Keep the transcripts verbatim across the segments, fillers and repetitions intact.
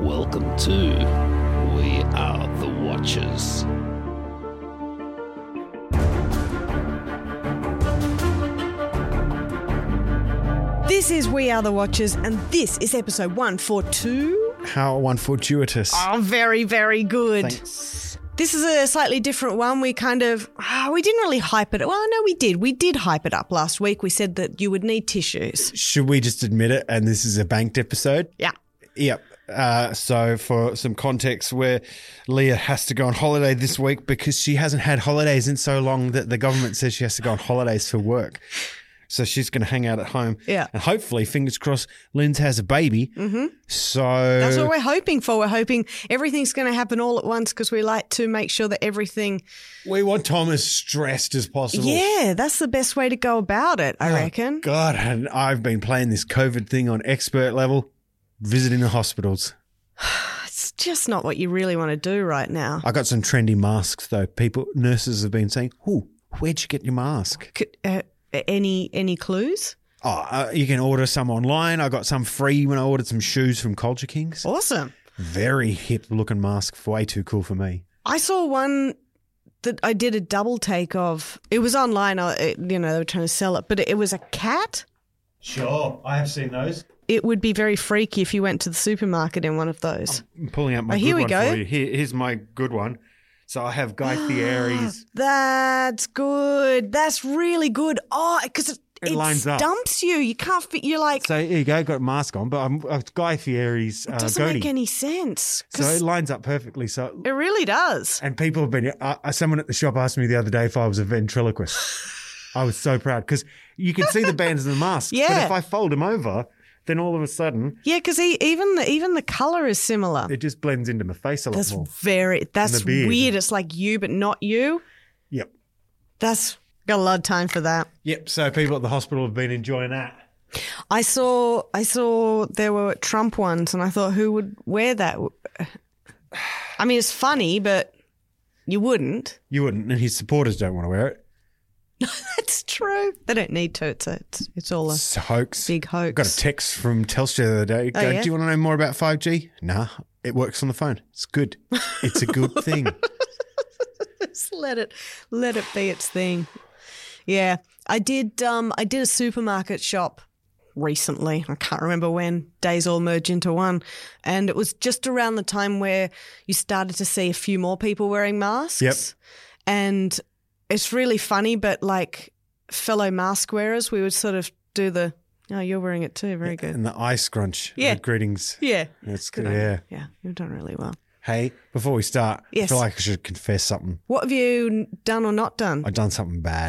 Welcome to We Are the Watchers. This is We Are the Watchers, and this is episode one forty-two. How one fortuitous. Oh, very, very good. Thanks. This is a slightly different one. We kind of, oh, we didn't really hype it. Well, no, we did. We did hype it up last week. We said that you would need tissues. Should we just admit it? And this is a banked episode? Yeah. Yep. Uh, so for some context, where Leah has to go on holiday this week because she hasn't had holidays in so long that the government says she has to go on holidays for work. So she's going to hang out at home. Yeah. And hopefully, fingers crossed, Linz has a baby. Mm-hmm. So That's what we're hoping for. We're hoping everything's going to happen all at once because we like to make sure that everything. we want Tom as stressed as possible. Yeah, that's the best way to go about it, I Oh, reckon. God, and I've been playing this COVID thing on expert level, visiting the hospitals. It's just not what you really want to do right now. I got some trendy masks though. People, nurses have been saying, "Oh, where'd you get your mask?" Could, uh, any any clues? Oh, uh, you can order some online. I got some free when I ordered some shoes from Culture Kings. Awesome. Very hip looking mask, way too cool for me. I saw one that I did a double take of. It was online. I, it, you know, they were trying to sell it, but it, it was a cat. Sure, I have seen those. It would be very freaky if you went to the supermarket in one of those. I'm pulling out my Oh, good here we one go. for you. Here, here's my good one. So I have Guy Fieri's. That's good. That's really good. Oh, because it, It it lines up. stumps you. You can't fit. You're like, So here you go, got a mask on, but I'm uh, Guy Fieri's uh, doesn't goatee. make any sense. So 'Cause it lines up perfectly. So it really does. And people have been, uh, someone at the shop asked me the other day if I was a ventriloquist. I was so proud because you can see the bands in the mask. Yeah. But if I fold them over, then all of a sudden Yeah, because even the even the color is similar. it just blends into my face a lot That's more. very. That's the beard. weird. It's like you, but not you. Yep. That's got a lot of time for that. Yep. So people at the hospital have been enjoying that. I saw. I saw there were Trump ones, and I thought, who would wear that? I mean, it's funny, but you wouldn't. You wouldn't, and his supporters don't want to wear it. That's true. They don't need to. It's a, it's it's all a It's a hoax. big hoax. Got a text from Telstra the other day. Oh, Go, yeah? do you want to know more about five G? Nah, it works on the phone. It's good. It's a good thing. Just let it let it be its thing. Yeah, I did. Um, I did a supermarket shop recently. I can't remember when. Days all merge into one, and it was just around the time where you started to see a few more people wearing masks. Yep. And it's really funny, but like fellow mask wearers, we would sort of do the. Oh, you're wearing it too. Very good. And the eye scrunch. Yeah. The greetings. Yeah, That's good good. on Yeah. you. Yeah, you've done really well. Hey, before we start, Yes. I feel like I should confess something. What have you done or not done? I've done something bad.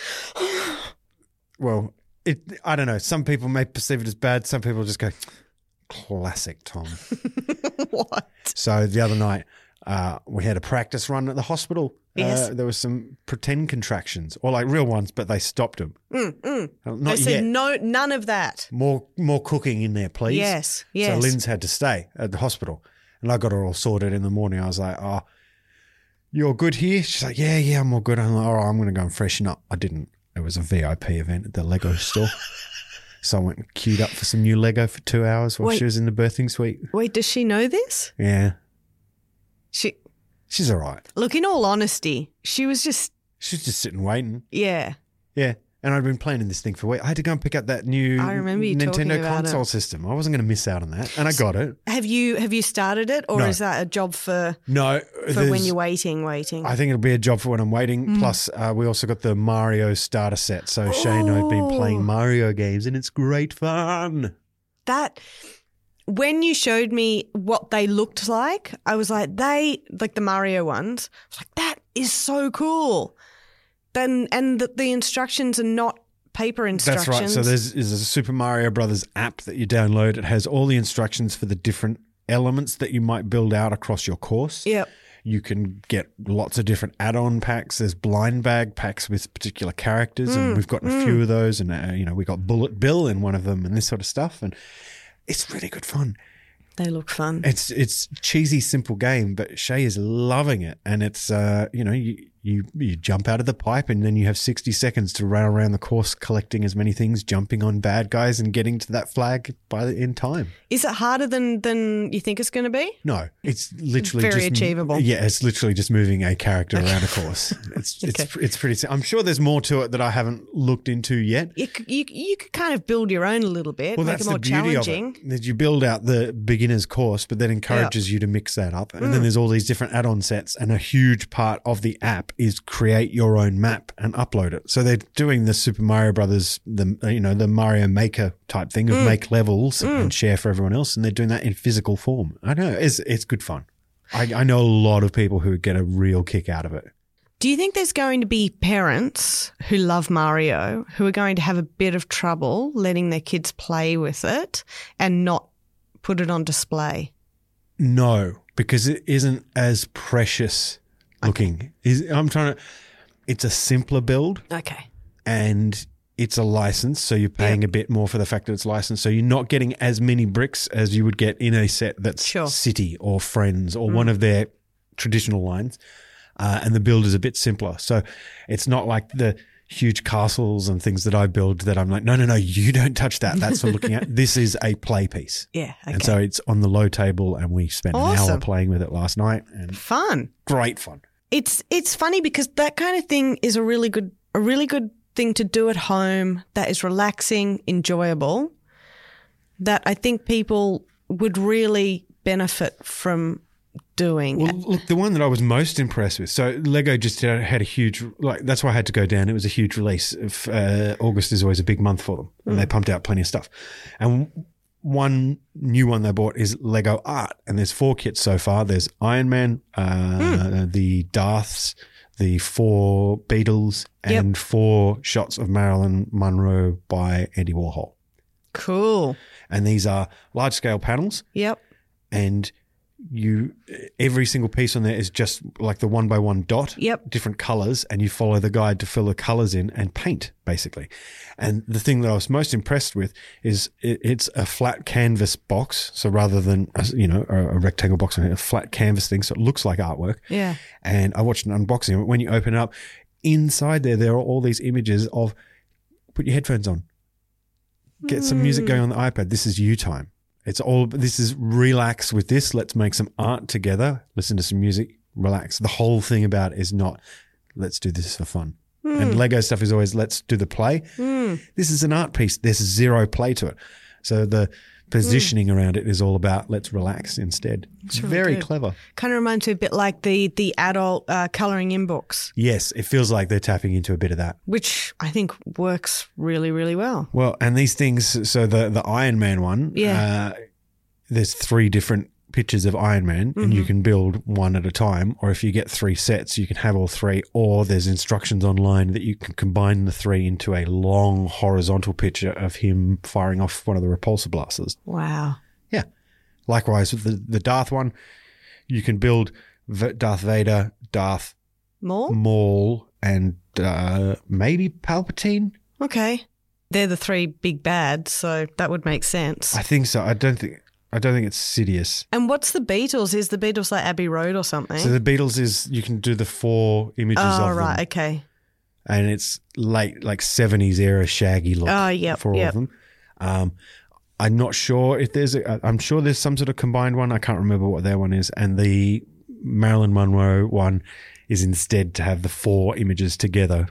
Well, it, I don't know. Some people may perceive it as bad. Some people just go, classic Tom. What? So the other night, uh, we had a practice run at the hospital. Yes. Uh, there was some pretend contractions, or like real ones, but they stopped them. Mm, mm. Uh, They Not said yet. no, none of that. More, more cooking in there, please. Yes, yes. So Lynn's had to stay at the hospital, and I got her all sorted in the morning. I was like, "Oh, you're good here?" She's like, "Yeah, yeah, I'm all good." I'm like, "All right, I'm going to go and freshen up." I didn't. It was a V I P event at the Lego store. So I went and queued up for some new Lego for two hours while Wait. she was in the birthing suite. Wait, does she know this? Yeah. She She's all right. look. In all honesty, she was just She's just sitting waiting. yeah. Yeah. And I'd been playing in this thing for a week. I had to go and pick up that new I remember you talking Nintendo about console it. system. I wasn't going to miss out on that. And I got it. Have you have you started it, or No. is that a job for No. for there's- when you're waiting, waiting? I think it'll be a job for when I'm waiting. Mm. Plus, uh, we also got the Mario starter set. So Shay and I have been playing Oh. Mario games, and it's great fun. That when you showed me what they looked like, I was like, they like the Mario ones. I was like, that is so cool. Then and the, the instructions are not paper instructions. That's right. So there's, there's a Super Mario Brothers app that you download. It has all the instructions for the different elements that you might build out across your course. Yep. You can get lots of different add-on packs. There's blind bag packs with particular characters, Mm, and we've got a few of those. And uh, you know, we got Bullet Bill in one of them, and this sort of stuff. And it's really good fun. They look fun. It's it's cheesy, simple game, but Shay is loving it, and it's uh, you know, you, You you jump out of the pipe and then you have sixty seconds to run around the course collecting as many things, jumping on bad guys and getting to that flag by the, in time. Is it harder than, than you think it's going to be? No, it's literally Very just, achievable. Yeah, it's literally just moving a character around a course. It's Okay. it's it's pretty. I'm sure there's more to it that I haven't looked into yet. You, c- you, you could kind of build your own a little bit, Well, make that's it more the beauty challenging. of it. That you build out the beginner's course, but then encourages you to mix that up. And then there's all these different add-on sets, and a huge part of the app is create your own map and upload it. So they're doing the Super Mario Brothers, the you know the Mario Maker type thing of make levels and share for everyone else, and they're doing that in physical form. I know it's it's good fun. I, I know a lot of people who get a real kick out of it. Do you think there's going to be parents who love Mario who are going to have a bit of trouble letting their kids play with it and not put it on display? No, because it isn't as precious looking. Is I'm trying to. It's a simpler build. Okay. And it's a license, so you're paying Yep. a bit more for the fact that it's licensed. So you're not getting as many bricks as you would get in a set that's Sure. City or Friends or one of their traditional lines. Uh, and the build is a bit simpler. So it's not like the huge castles and things that I build that I'm like, no, no, no, you don't touch that. That's for looking at. This is a play piece. Yeah. Okay. And so it's on the low table, and we spent an hour Awesome. playing with it last night, and Fun. great fun. It's it's funny because that kind of thing is a really good a really good thing to do at home that is relaxing, enjoyable, that I think people would really benefit from doing. Well, look, the one that I was most impressed with. So Lego just had had a huge, like that's why I had to go down. It was a huge release. Of, uh, August is always a big month for them, and they pumped out plenty of stuff. And one new one they bought is Lego Art, and there's four kits so far. There's Iron Man, uh, the Darths, the four Beatles, Yep. and four shots of Marilyn Monroe by Andy Warhol. Cool. And these are large scale panels, Yep. and you every single piece on there is just like the one by one dot, Yep. different colors, and you follow the guide to fill the colors in and paint basically. And the thing that I was most impressed with is it, it's a flat canvas box, so rather than a, you know a, a rectangle box, a flat canvas thing, so it looks like artwork. Yeah. And I watched an unboxing. When you open it up, inside there there are all these images of put your headphones on, get some music going on the iPad. This is you time. It's all, this is relax with this. Let's make some art together. Listen to some music, relax. The whole thing about it is not, let's do this for fun. And Lego stuff is always, let's do the play. This is an art piece. There's zero play to it. So the positioning around it is all about, let's relax instead. It's really very good. clever. Kind of reminds me a bit like the the adult uh, colouring in books, Yes, it feels like they're tapping into a bit of that. which I think works really, really well. Well, and these things, so the, the Iron Man one, Yeah. uh, there's three different pictures of Iron Man, and you can build one at a time, or if you get three sets, you can have all three, or there's instructions online that you can combine the three into a long horizontal picture of him firing off one of the repulsor blasters. Wow. Yeah. Likewise with the, the Darth one, you can build v- Darth Vader, Darth More? Maul, and uh, maybe Palpatine. Okay. They're the three big bads, so that would make sense. I think so. I don't think I don't think it's Sidious. And what's the Beatles? Is the Beatles like Abbey Road or something? So the Beatles is you can do the four images oh, of right. them, Okay. and it's late like seventies era Shaggy look Oh, yep, for all yep. of them. Um, I'm not sure if there's a. I'm sure there's some sort of combined one. I can't remember what their one is, and the Marilyn Monroe one is instead to have the four images together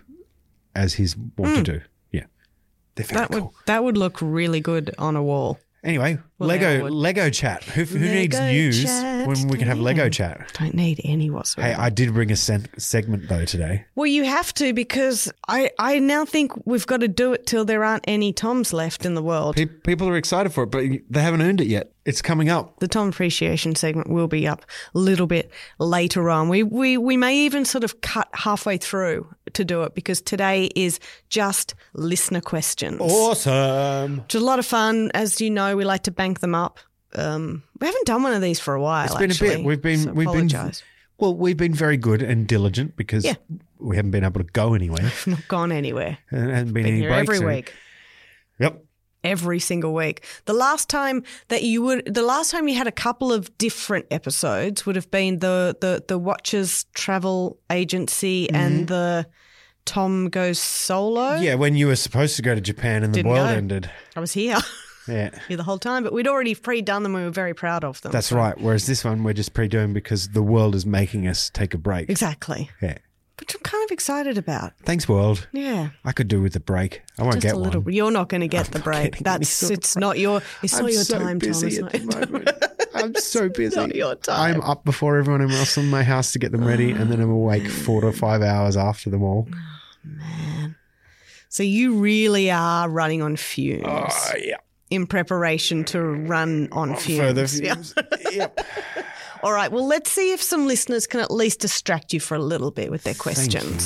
as he's want to do. Yeah, they're very Hmm. That would cool. that would look really good on a wall. Anyway, Well, they all Lego would. Lego chat. Who, who Lego needs news chat. when we can have Lego Yeah. chat? Don't need any whatsoever. Hey, I did bring a sen- segment though today. Well, you have to because I, I now think we've got to do it till there aren't any Toms left in the world. Pe- People are excited for it, but they haven't earned it yet. It's coming up. The Tom appreciation segment will be up a little bit later on. We, we we may even sort of cut halfway through to do it because today is just listener questions. Awesome. Which is a lot of fun. As you know, we like to bank them up. Um, we haven't done one of these for a while. It's been actually, a bit. We've been so we've apologise. been well, we've been very good and diligent because Yeah. we haven't been able to go anywhere. We've not gone anywhere. And hasn't been, Been any here breaks. every or- week. Yep. every single week. The last time that you would, the last time you had a couple of different episodes would have been the the the Watchers Travel Agency mm-hmm. and the Tom Goes Solo. Yeah, when you were supposed to go to Japan and the Didn't world go. ended. I was here. Yeah. Here the whole time, but we'd already pre-done them. We were very proud of them. That's so. right. Whereas this one we're just pre-doing because the world is making us take a break. Exactly. Yeah. Which I'm kind of excited about. Thanks, world. Yeah. I could do with a break. I won't Just get a little. one. You're not going to get I'm the not break. getting That's any it's break. not your. It's I'm not your so time, busy Thomas. at the moment. I'm so busy. Not your time. I'm up before everyone else in my house to get them ready, and then I'm awake four to five hours after them all. Man. So you really are running on fumes. Oh, yeah. In preparation to run on fumes. Further fumes. Yeah. Yep. All right. Well, let's see if some listeners can at least distract you for a little bit with their questions.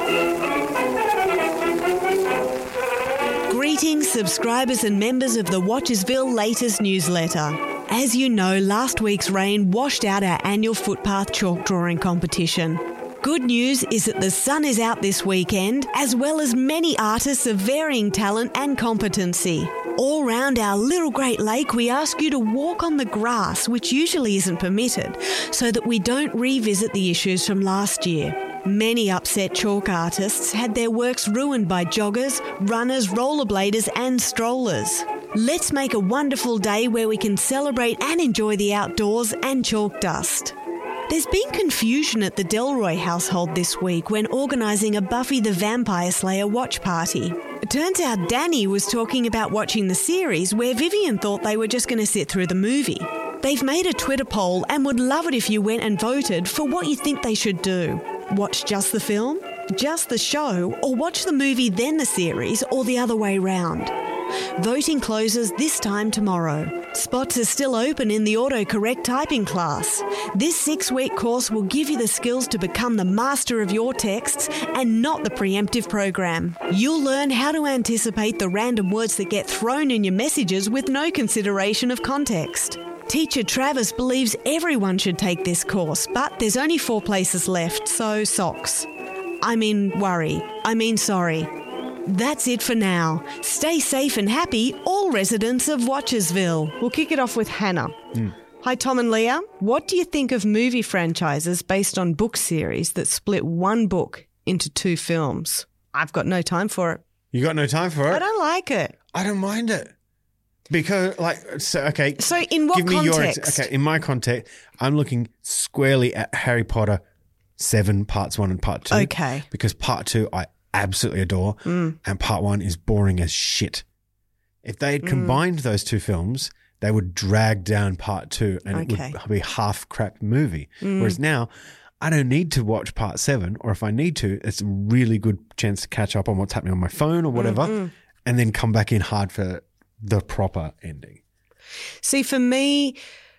Greetings, subscribers and members of the Watchersville latest newsletter. As you know, last week's rain washed out our annual footpath chalk drawing competition. Good news is that the sun is out this weekend, as well as many artists of varying talent and competency. All round our little Great Lake, we ask you to walk on the grass, which usually isn't permitted, so that we don't revisit the issues from last year. Many upset chalk artists had their works ruined by joggers, runners, rollerbladers and strollers. Let's make a wonderful day where we can celebrate and enjoy the outdoors and chalk dust. There's been confusion at the Delroy household this week when organising a Buffy the Vampire Slayer watch party. It turns out Danny was talking about watching the series where Vivian thought they were just going to sit through the movie. They've made a Twitter poll and would love it if you went and voted for what you think they should do. Watch just the film, just the show, or watch the movie then the series, or the other way round. Voting closes this time tomorrow. Spots are still open in the autocorrect typing class. This six-week course will give you the skills to become the master of your texts and not the preemptive program. You'll learn how to anticipate the random words that get thrown in your messages with no consideration of context. Teacher Travis believes everyone should take this course, but there's only four places left, so socks. I mean worry. I mean sorry. That's it for now. Stay safe and happy, all residents of Watchersville. We'll kick it off with Hannah. Mm. Hi, Tom and Leah. What do you think of movie franchises based on book series that split one book into two films? I've got no time for it. You got no time for it? I don't like it. I don't mind it. Because, like, so, okay. So, in what give me context? Your, okay, in my context, I'm looking squarely at Harry Potter seven, parts one and part two. Okay. Because part two, I absolutely adore, mm. and part one is boring as shit. If they had combined mm. those two films, they would drag down part two and okay. it would be a half crap movie. Mm. Whereas now, I don't need to watch part seven, or if I need to, it's a really good chance to catch up on what's happening on my phone or whatever, mm-mm. and then come back in hard for the proper ending. See, for me,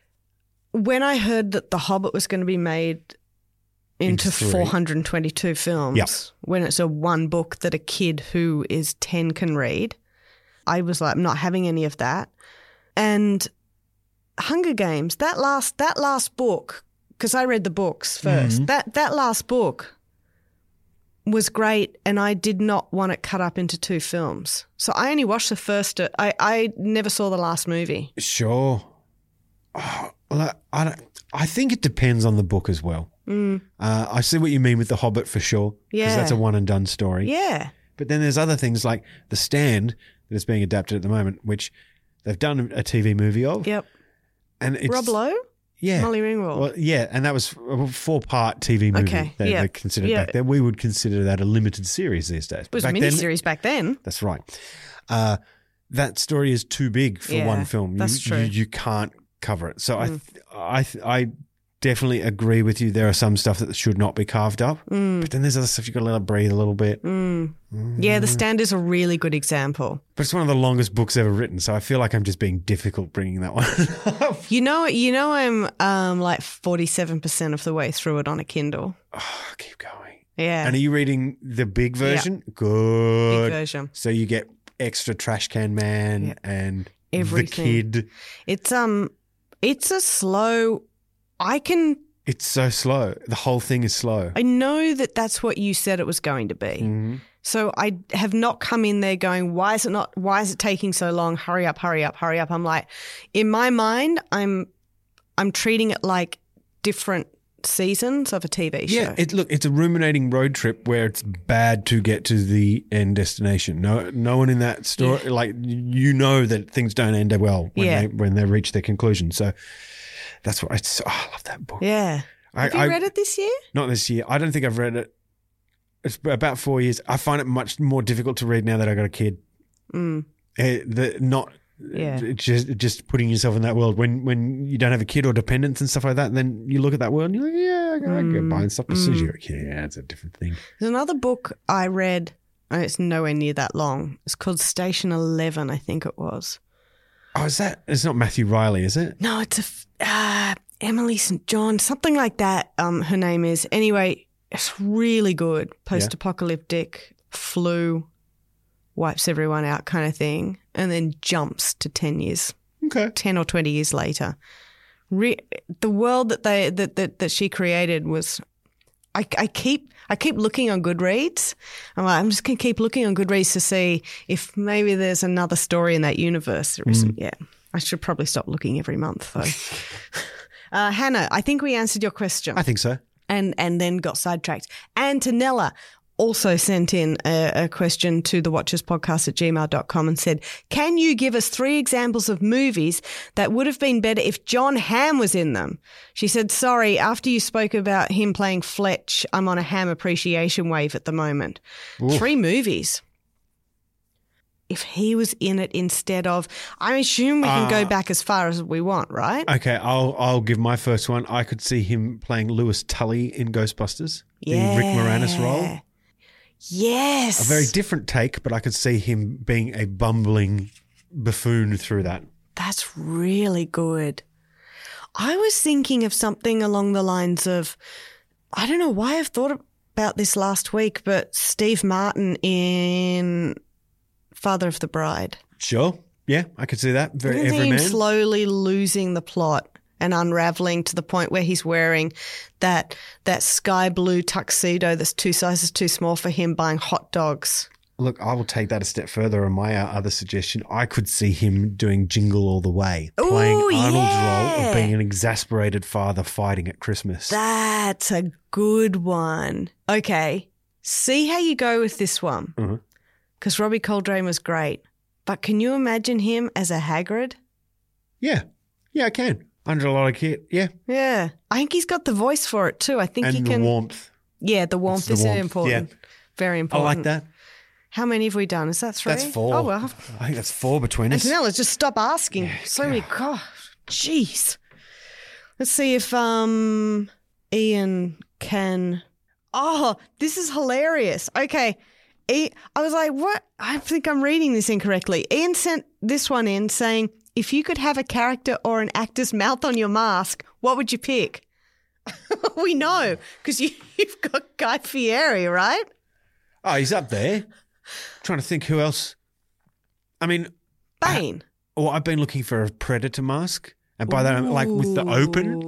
when I heard that The Hobbit was going to be made into, into four hundred twenty-two films, yep. when it's a one book that a kid who is ten can read, I was like, I'm not having any of that. And Hunger Games, that last that last book, because I read the books first, mm-hmm. that, that last book was great, and I did not want it cut up into two films. So I only watched the first. I, I never saw the last movie. Sure. Oh, well, I, I, don't, I think it depends on the book as well. Mm. Uh, I see what you mean with The Hobbit for sure. Yeah. Because that's a one and done story. Yeah. But then there's other things like The Stand that is being adapted at the moment, which they've done a T V movie of. Yep. And it's, Rob Lowe? Yeah. Molly Ringwald. Well, yeah, and that was a four-part T V movie okay. that yeah. they considered yeah. back then. We would consider that a limited series these days. It was back a miniseries back then. That's right. Uh, that story is too big for yeah, one film. That's you, true. You, you can't cover it. So mm. I, I, I definitely agree with you. There are some stuff that should not be carved up, mm. but then there's other stuff you've got to let it breathe a little bit. Mm. Mm. Yeah, The Stand is a really good example. But it's one of the longest books ever written, so I feel like I'm just being difficult bringing that one up. You know, you know, I'm um, like forty-seven percent of the way through it on a Kindle. Oh, keep going. Yeah. And are you reading the big version? Yeah. Good. Big version. So you get extra Trash Can Man yeah. and everything. The Kid. It's um, it's a slow. I can. It's so slow. The whole thing is slow. I know that that's what you said it was going to be, mm-hmm. So I have not come in there going, why is it not, why is it taking so long? Hurry up, hurry up, hurry up. I'm like, in my mind, I'm, I'm treating it like different seasons of a T V show. Yeah, it, look, it's a ruminating road trip where it's bad to get to the end destination. No, no one in that story, Yeah. like you know that things don't end well when Yeah. they when they reach their conclusion. So that's what I, so, oh, I love that book. Yeah. I, Have you I, read it this year? Not this year. I don't think I've read it. It's about four years. I find it much more difficult to read now that I got a kid. Mm. Eh, the not. Yeah. Just just putting yourself in that world when when you don't have a kid or dependents and stuff like that, and then you look at that world and you're like, yeah, I can, I can get by and stuff. But as soon as you're a kid, yeah, it's a different thing. There's another book I read. Oh, it's nowhere near that long. It's called Station Eleven, I think it was. Oh, is that? It's not Matthew Riley, is it? No, it's a f- uh, Emily Saint John, something like that. Um, her name is. Anyway, it's really good. Post-apocalyptic flu wipes everyone out kind of thing, and then jumps to ten years, Okay. ten or twenty years later. Re- the world that they that, that that she created was. I, I keep I keep looking on Goodreads. I'm like, I'm just gonna keep looking on Goodreads to see if maybe there's another story in that universe. There isn't yet. I should probably stop looking every month though. uh, Hannah, I think we answered your question. I think so. and and then got sidetracked. Antonella also sent in a, a question to the watchers podcast at gmail dot com and said, can you give us three examples of movies that would have been better if John Hamm was in them? She said, sorry, after you spoke about him playing Fletch, I'm on a Hamm appreciation wave at the moment. Oof. Three movies. If he was in it instead of, I assume we can Uh, go back as far as we want, right? Okay, I'll I'll give my first one. I could see him playing Lewis Tully in Ghostbusters, Yeah. the Rick Moranis role. Yes. A very different take, but I could see him being a bumbling buffoon through that. That's really good. I was thinking of something along the lines of, I don't know why I've thought about this last week, but Steve Martin in Father of the Bride. Sure. Yeah, I could see that. Very Isn't every him man. slowly losing the plot and unraveling to the point where he's wearing that that sky blue tuxedo that's two sizes too small for him, buying hot dogs. Look, I will take that a step further on my uh, other suggestion. I could see him doing Jingle All the Way, playing Ooh, Arnold's yeah. role of being an exasperated father fighting at Christmas. That's a good one. Okay, see how you go with this one. Mhm. Because Robbie Coltrane was great. But can you imagine him as a Hagrid? Yeah. Yeah, I can. Under a lot of kit. Yeah. Yeah. I think he's got the voice for it too. I think And he the can. warmth. Yeah, the warmth the is warmth, important. Very I important. like that. How many have we done? Is that three? That's four. Oh, well. I think that's four between us. Antonella, just stop asking. so many. God, jeez. Let's see if um Ian can. Oh, this is hilarious. Okay. I I was like, what? I think I'm reading this incorrectly. Ian sent this one in saying, if you could have a character or an actor's mouth on your mask, what would you pick? We know, because you, you've got Guy Fieri, right? Oh, he's up there. Trying to think who else. I mean, Bane. oh, I've been looking for a Predator mask. And by that, I'm like with the open,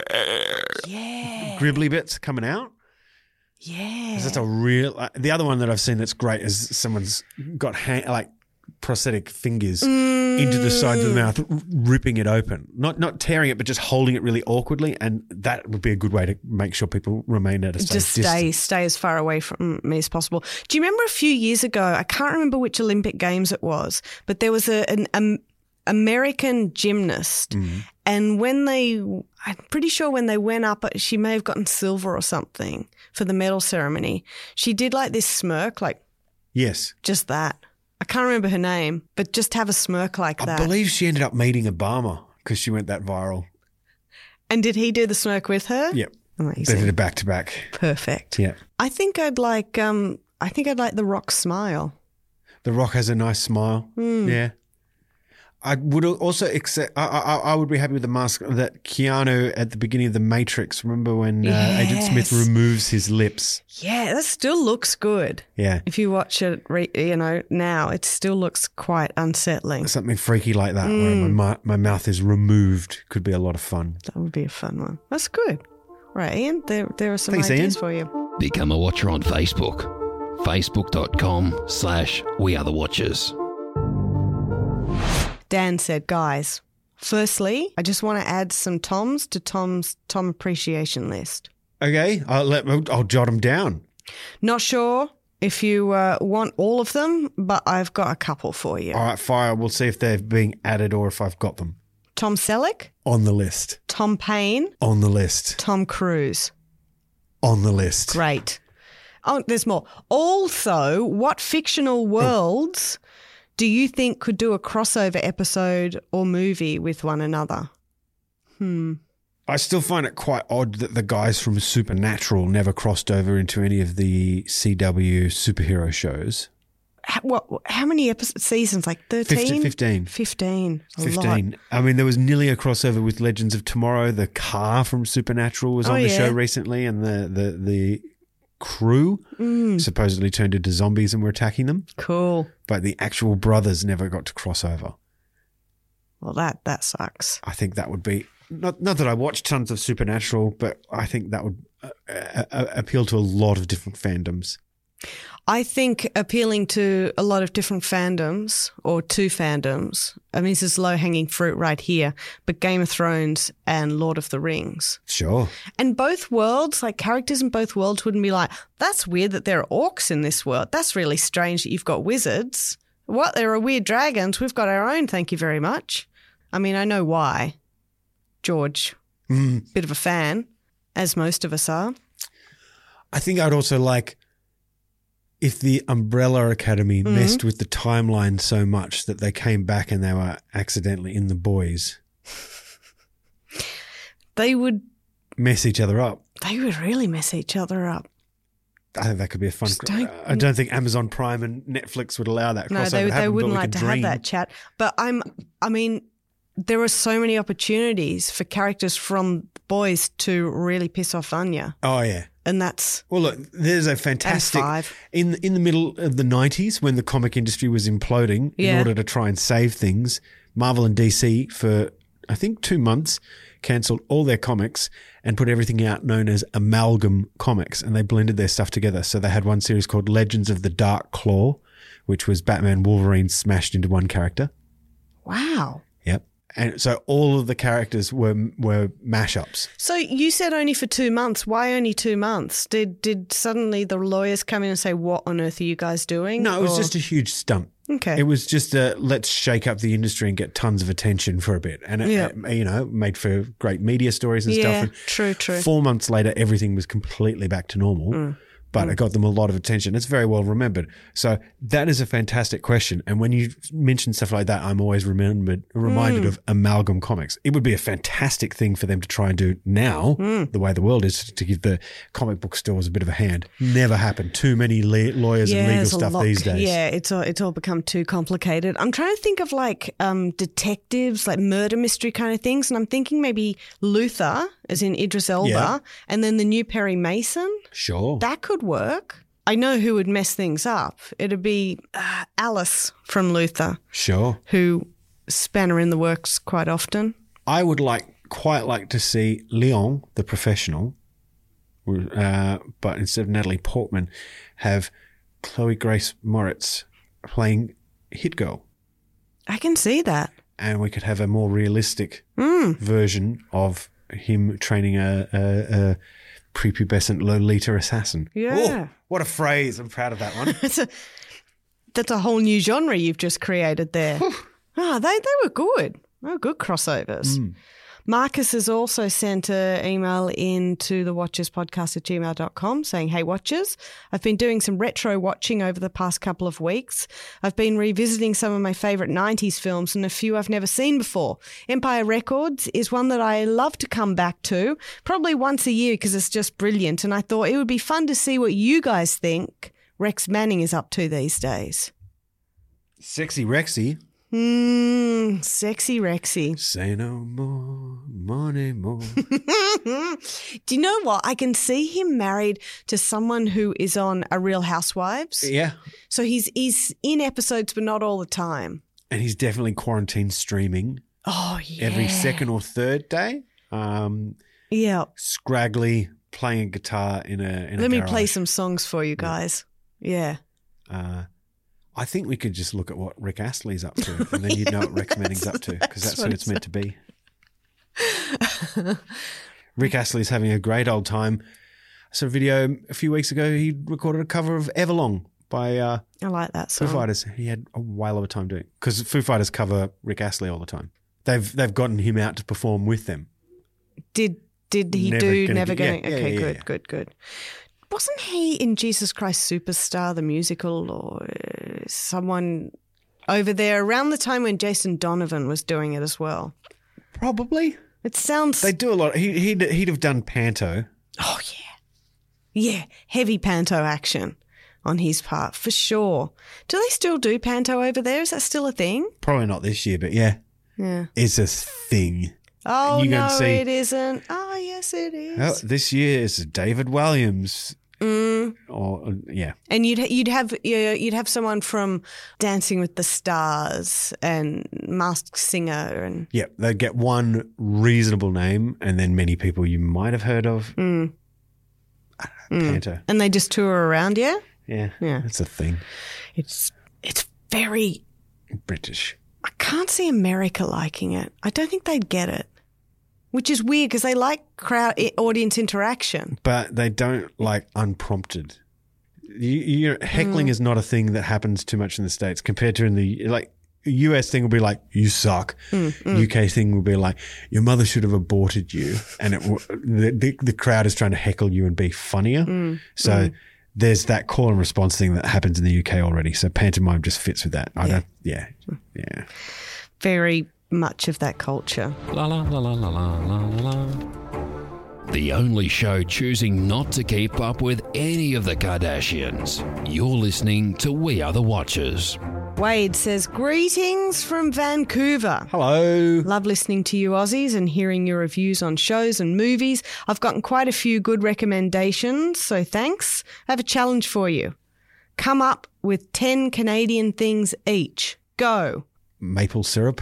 Yeah. gribbly bits coming out. Yeah. 'Cause that's a real. Uh, the other one that I've seen that's great is someone's got hand, like prosthetic fingers into the sides of the mouth, r- ripping it open, not not tearing it, but just holding it really awkwardly, and that would be a good way to make sure people remain at a safe Just stay, distance. stay as far away from me as possible. Do you remember a few years ago? I can't remember which Olympic Games it was, but there was a, an um, American gymnast, Mm-hmm. and when they, I'm pretty sure when they went up, she may have gotten silver or something for the medal ceremony. She did like this smirk, like Yes, just that. I can't remember her name, but just have a smirk like I that. believe she ended up meeting Obama because she went that viral. And did he do the smirk with her? Yep, they Amazing. did it back to back. Perfect. Yeah, I think I'd like. Um, I think I'd like the Rock smile. The Rock has a nice smile. Hmm. Yeah. I would also accept. I, I, I would be happy with the mask that Keanu at the beginning of The Matrix. Remember when uh, Agent Smith Yes. removes his lips? Yeah, that still looks good. Yeah, If you watch it, re- you know, now it still looks quite unsettling. something freaky like that, where my my my mouth is removed, could be a lot of fun. That would be a fun one. That's good. Right, Ian, there there are some Thanks, ideas Ian. for you. Become a watcher on Facebook. facebook.com slash we are the Watchers. Dan said, guys, firstly, I just want to add some Toms to Tom's Tom appreciation list. Okay, I'll, let, I'll jot them down. Not sure if you uh, want all of them, but I've got a couple for you. All right, fire. We'll see if they're being added or if I've got them. Tom Selleck, On the list. Tom Payne, On the list. Tom Cruise. On the list. Great. Oh, there's more. Also, what fictional worlds do you think could do a crossover episode or movie with one another? Hmm. I still find it quite odd that the guys from Supernatural never crossed over into any of the C W superhero shows. How, what, how many episodes, seasons? Like thirteen? fifteen. fifteen. A fifteen. lot. I mean, there was nearly a crossover with Legends of Tomorrow. The car from Supernatural was Oh, on the yeah. show recently, and the, the, the crew Mm. supposedly turned into zombies and were attacking them. Cool. But the actual brothers never got to cross over. Well, that, that sucks. I think that would be not not that I watch tons of Supernatural, but I think that would uh, uh, appeal to a lot of different fandoms. I think appealing to a lot of different fandoms or two fandoms, I mean, this is low-hanging fruit right here, but Game of Thrones and Lord of the Rings. Sure. And both worlds, like characters in both worlds wouldn't be like, that's weird that there are orcs in this world. That's really strange that you've got wizards. What? There are weird dragons. We've got our own, thank you very much. I mean, I know why. George, Mm. bit of a fan, as most of us are. I think I'd also like if the Umbrella Academy Mm-hmm. messed with the timeline so much that they came back and they were accidentally in the boys, They would, mess each other up. they would really mess each other up. I think that could be a fun. Just don't- I don't think Amazon Prime and Netflix would allow that crossover. No, they, to they happen, but wouldn't we like could to have dream. that chat. But I'm, I mean, there are so many opportunities for characters from boys to really piss off Anya. Oh yeah. And that's Well, look, there's a fantastic five. in in the middle of the nineties when the comic industry was imploding. In Yeah. order to try and save things, Marvel and D C for I think two months cancelled all their comics and put everything out known as Amalgam Comics, and they blended their stuff together. So they had one series called Legends of the Dark Claw, which was Batman, Wolverine smashed into one character. wow. Yep. And so all of the characters were were mashups. So you said only for two months. Why only two months? Did did suddenly the lawyers come in and say, "What on earth are you guys doing?" No, it was Or- just a huge stunt. okay. It was just a let's shake up the industry and get tons of attention for a bit. And, it, Yeah. it, you know, made for great media stories and yeah, stuff. true, true. And four months later, everything was completely back to normal. Mm. But it got them a lot of attention. It's very well remembered. So that is a fantastic question. And when you mention stuff like that, I'm always remembered, reminded Mm. of Amalgam Comics. It would be a fantastic thing for them to try and do now, Mm. the way the world is, to give the comic book stores a bit of a hand. Never happened. Too many le- lawyers and legal there's a stuff lot- these days. Yeah, it's all it's all become too complicated. I'm trying to think of like um, detectives, like murder mystery kind of things, and I'm thinking maybe Luther, as in Idris Elba, Yeah. and then the new Perry Mason. Sure. That could work. I know who would mess things up. It'd be uh, Alice from Luther, Sure. who span her in the works quite often. I would like quite like to see Leon, the professional, uh, but instead of Natalie Portman, have Chloe Grace Moritz playing Hit Girl, I can see that. and we could have a more realistic Mm. version of him training a, a, a prepubescent Lolita assassin. Yeah. Oh, what a phrase! I'm proud of that one. That's a that's a whole new genre you've just created there. Ah, they they were good. They were good crossovers. Mm. Marcus has also sent an email in to the watchers podcast at gmail dot com saying, "Hey Watchers, I've been doing some retro watching over the past couple of weeks. I've been revisiting some of my favourite nineties films and a few I've never seen before. Empire Records is one that I love to come back to, probably once a year because it's just brilliant, and I thought it would be fun to see what you guys think Rex Manning is up to these days." Sexy Rexy. Hmm, sexy Rexy. Say no more, money more. Do you know what? I can see him married to someone who is on A Real Housewives. Yeah. So he's he's in episodes, but not all the time. And he's definitely quarantine streaming Oh yeah. every second or third day. Um, Yeah. scraggly playing a guitar in a in a Let me garage. play some songs for you guys. Yeah. Uh, I think we could just look at what Rick Astley's up to, and then you'd know what Rex Manning's up to, because that's, That's who what it's meant to be. Rick Astley's having a great old time. I saw a video a few weeks ago. He recorded a cover of Everlong by uh, I like that Foo song. Fighters. He had a whale of a time doing it, because Foo Fighters cover Rick Astley all the time. They've they've gotten him out to perform with them. Did did he Never do Gonna Never Get- Going? yeah, yeah, Okay, yeah, good, yeah. good, good. Wasn't he in Jesus Christ Superstar, the musical, or uh, someone over there around the time when Jason Donovan was doing it as well? Probably. It sounds. They do a lot. He, he'd, he'd have done Panto. Oh, yeah. Yeah, heavy panto action on his part, for sure. Do they still do panto over there? Is that still a thing? Probably not this year, but yeah, Yeah. it's a thing. Oh, You can no, see- it isn't. Oh, yes, it is. Oh, this year is David Williams. Mm. Or uh, yeah, And you'd you'd have yeah, you'd have someone from Dancing with the Stars and Masked Singer and yeah. They get one reasonable name, and then many people you might have heard of. Mm. I don't know, Panto. and they just tour around. Yeah, Yeah, Yeah. that's a thing. it's it's very. British. I can't see America liking it. I don't think they'd get it, which is weird because they like crowd audience interaction. But they don't like unprompted. You, you know, Mm. heckling is not a thing that happens too much in the States compared to in the like U S thing will be like you suck. Mm, U K thing will be like your mother should have aborted you, and it will, the, the the crowd is trying to heckle you and be funnier. Mm, so there's that call and response thing that happens in the U K already. So pantomime just fits with that. I Yeah. don't. Yeah, yeah. Very much of that culture. La la la la la la la la. The only show choosing not to keep up with any of the Kardashians. You're listening to We Are the Watchers. Wade says, greetings from Vancouver. Hello. Love listening to you Aussies and hearing your reviews on shows and movies. I've gotten quite a few good recommendations, so thanks. I have a challenge for you. Come up with ten Canadian things each. Go. Maple syrup.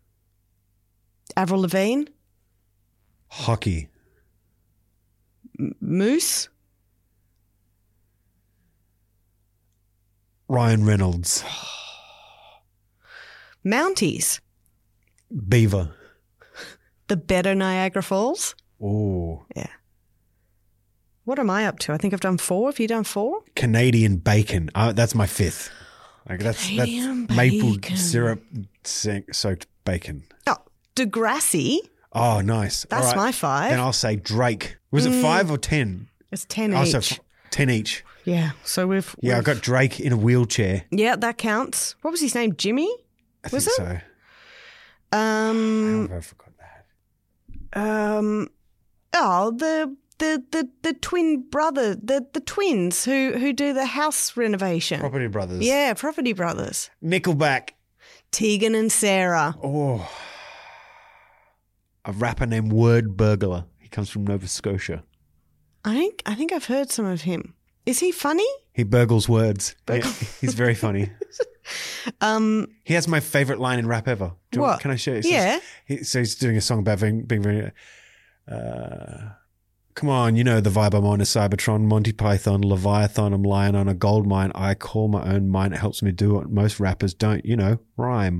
Avril Lavigne, Hockey. Moose, Ryan Reynolds. Mounties, Beaver. the better Niagara Falls. Oh. Yeah. What am I up to? I think I've done four. Have you done four? Canadian bacon. Uh, that's my fifth. Like that's Canadian that's maple bacon. syrup soaked bacon. Oh, Degrassi. Oh, nice. That's All right. my five. Then I'll say Drake. Was it five or ten? It's ten Oh, each. so f- ten each. Yeah. So we've. Yeah, I we've- got Drake in a wheelchair. Yeah, that counts. What was his name? Jimmy? I Was think it? so. Um. How have I forgot that? Um. Oh, the the the the twin brother, the the twins who who do the house renovation. Property Brothers. Yeah, Property Brothers. Nickelback. Tegan and Sarah. Oh. A rapper named Word Burglar. He comes from Nova Scotia. I think I think I've heard some of him. Is he funny? He burgles words. Yeah, he's very funny. Um. He has my favorite line in rap ever. Do you want- What? Can I share it? Yeah. He, so he's doing a song about being, being very. Uh, come on, you know the vibe I'm on is Cybertron, Monty Python, Leviathan. I'm lying on a gold mine. I call my own mine. It helps me do what most rappers don't. You know, rhyme.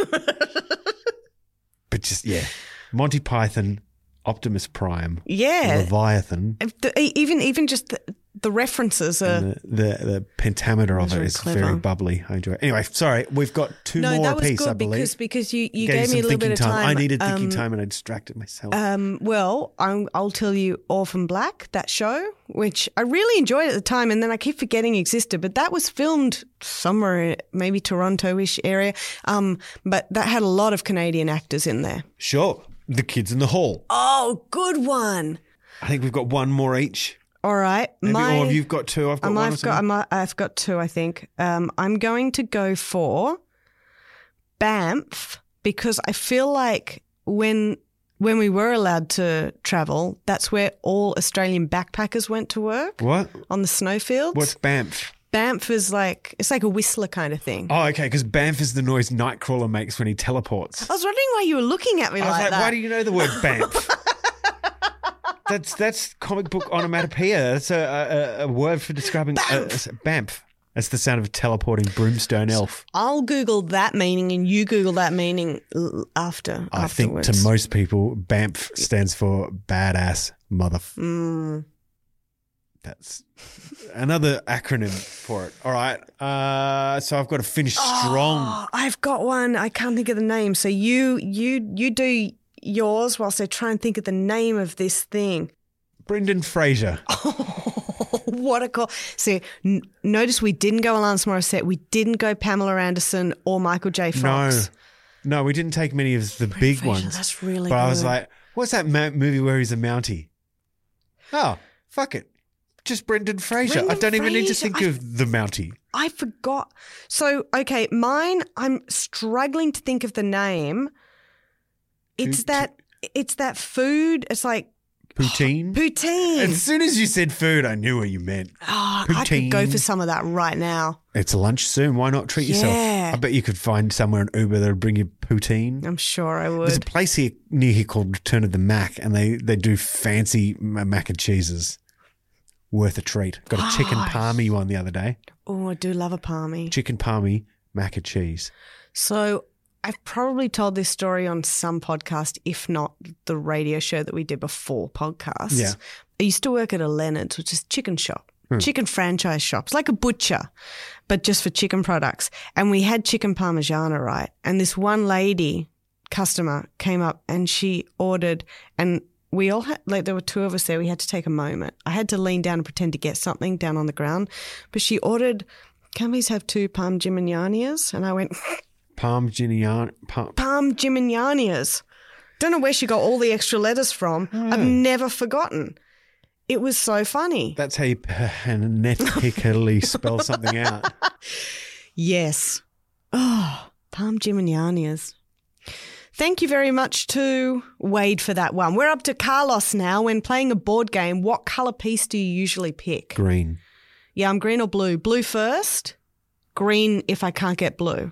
But just yeah, Monty Python, Optimus Prime, Yeah. Leviathan. If the- e- even even just the, the references are. And the, the the pentameter of That's it very is clever. very bubbly. I enjoy it. Anyway, sorry, we've got two no, more that was apiece, good I believe. because because you, you Gave gave some me a little thinking bit of time. I needed thinking Um, time and I distracted myself. Um, well, I'm, I'll tell you Orphan Black, that show, which I really enjoyed at the time, and then I keep forgetting existed, but that was filmed somewhere, maybe Toronto-ish area, um, but that had a lot of Canadian actors in there. Sure. The Kids in the Hall. Oh, good one. I think we've got one more each. All right. Maybe, my, or have you got two? I've got um, one or I've, got, something. I'm, I've got two, I think. Um, I'm going to go for Banff because I feel like when when we were allowed to travel, that's where all Australian backpackers went to work What? on the snowfields. What's Banff? Banff is like, it's like a Whistler kind of thing. Oh, okay, because Banff is the noise Nightcrawler makes when he teleports. I was wondering why you were looking at me I was like, like, that. why do you know the word Banff? that's that's comic book onomatopoeia. That's a, a, a word for describing a, a, Banff. That's the sound of a teleporting broomstone elf. I'll Google that meaning and you Google that meaning l- after. I afterwards. think to most people, B A M F stands for badass mother. Mm. That's another acronym for it. All right. Uh, so I've got to finish strong. Oh, I've got one. I can't think of the name. So you you you do yours whilst I try and think of the name of this thing. Brendan Fraser. Oh, what a call. So n- notice we didn't go Alanis Morissette. We didn't go Pamela Anderson or Michael J. Fox. No. No, we didn't take many of the Brendan big Fraser, ones. That's really But good. I was like, what's that ma- movie where he's a Mountie? Oh, fuck it. Just Brendan Fraser. Brendan I don't even need to Fraser. think I- of the Mountie. I forgot. So, okay, mine, I'm struggling to think of the name. It's Pout- that it's that food. It's like Poutine? poutine. As soon as you said food, I knew what you meant. Oh, I could go Poutine. for some of that right now. It's lunch soon. Why not treat yourself? Yeah. I bet you could find somewhere in Uber that'll bring you poutine. I'm sure I There's a would. place here near here called Return of the Mac, and they, they do fancy ma- mac and cheeses. Worth a treat. Got a chicken Gosh. palmy one the other day. Oh, I do love a palmy. Chicken palmy, mac and cheese. So I've probably told this story on some podcast, if not the radio show that we did before podcasts. Yeah. I used to work at a Leonard's, which is a chicken shop, chicken franchise shop. It's like a butcher, but just for chicken products. And we had chicken parmigiana, right? And this one lady customer came up and she ordered, and we all had, like there were two of us there. We had to take a moment. I had to lean down and pretend to get something down on the ground. But she ordered, can we have two Parm Gimignanias? And I went, Palm Ginian. Palm. Parm Gimignanias. Don't know where she got all the extra letters from. I've never forgotten. It was so funny. That's how you phonetically spell something out. Yes. Oh, Parm Gimignanias. Thank you very much to Wade for that one. We're up to Carlos now. When playing a board game, what colour piece do you usually pick? Green. Yeah, I'm green or blue. Blue first, green if I can't get blue.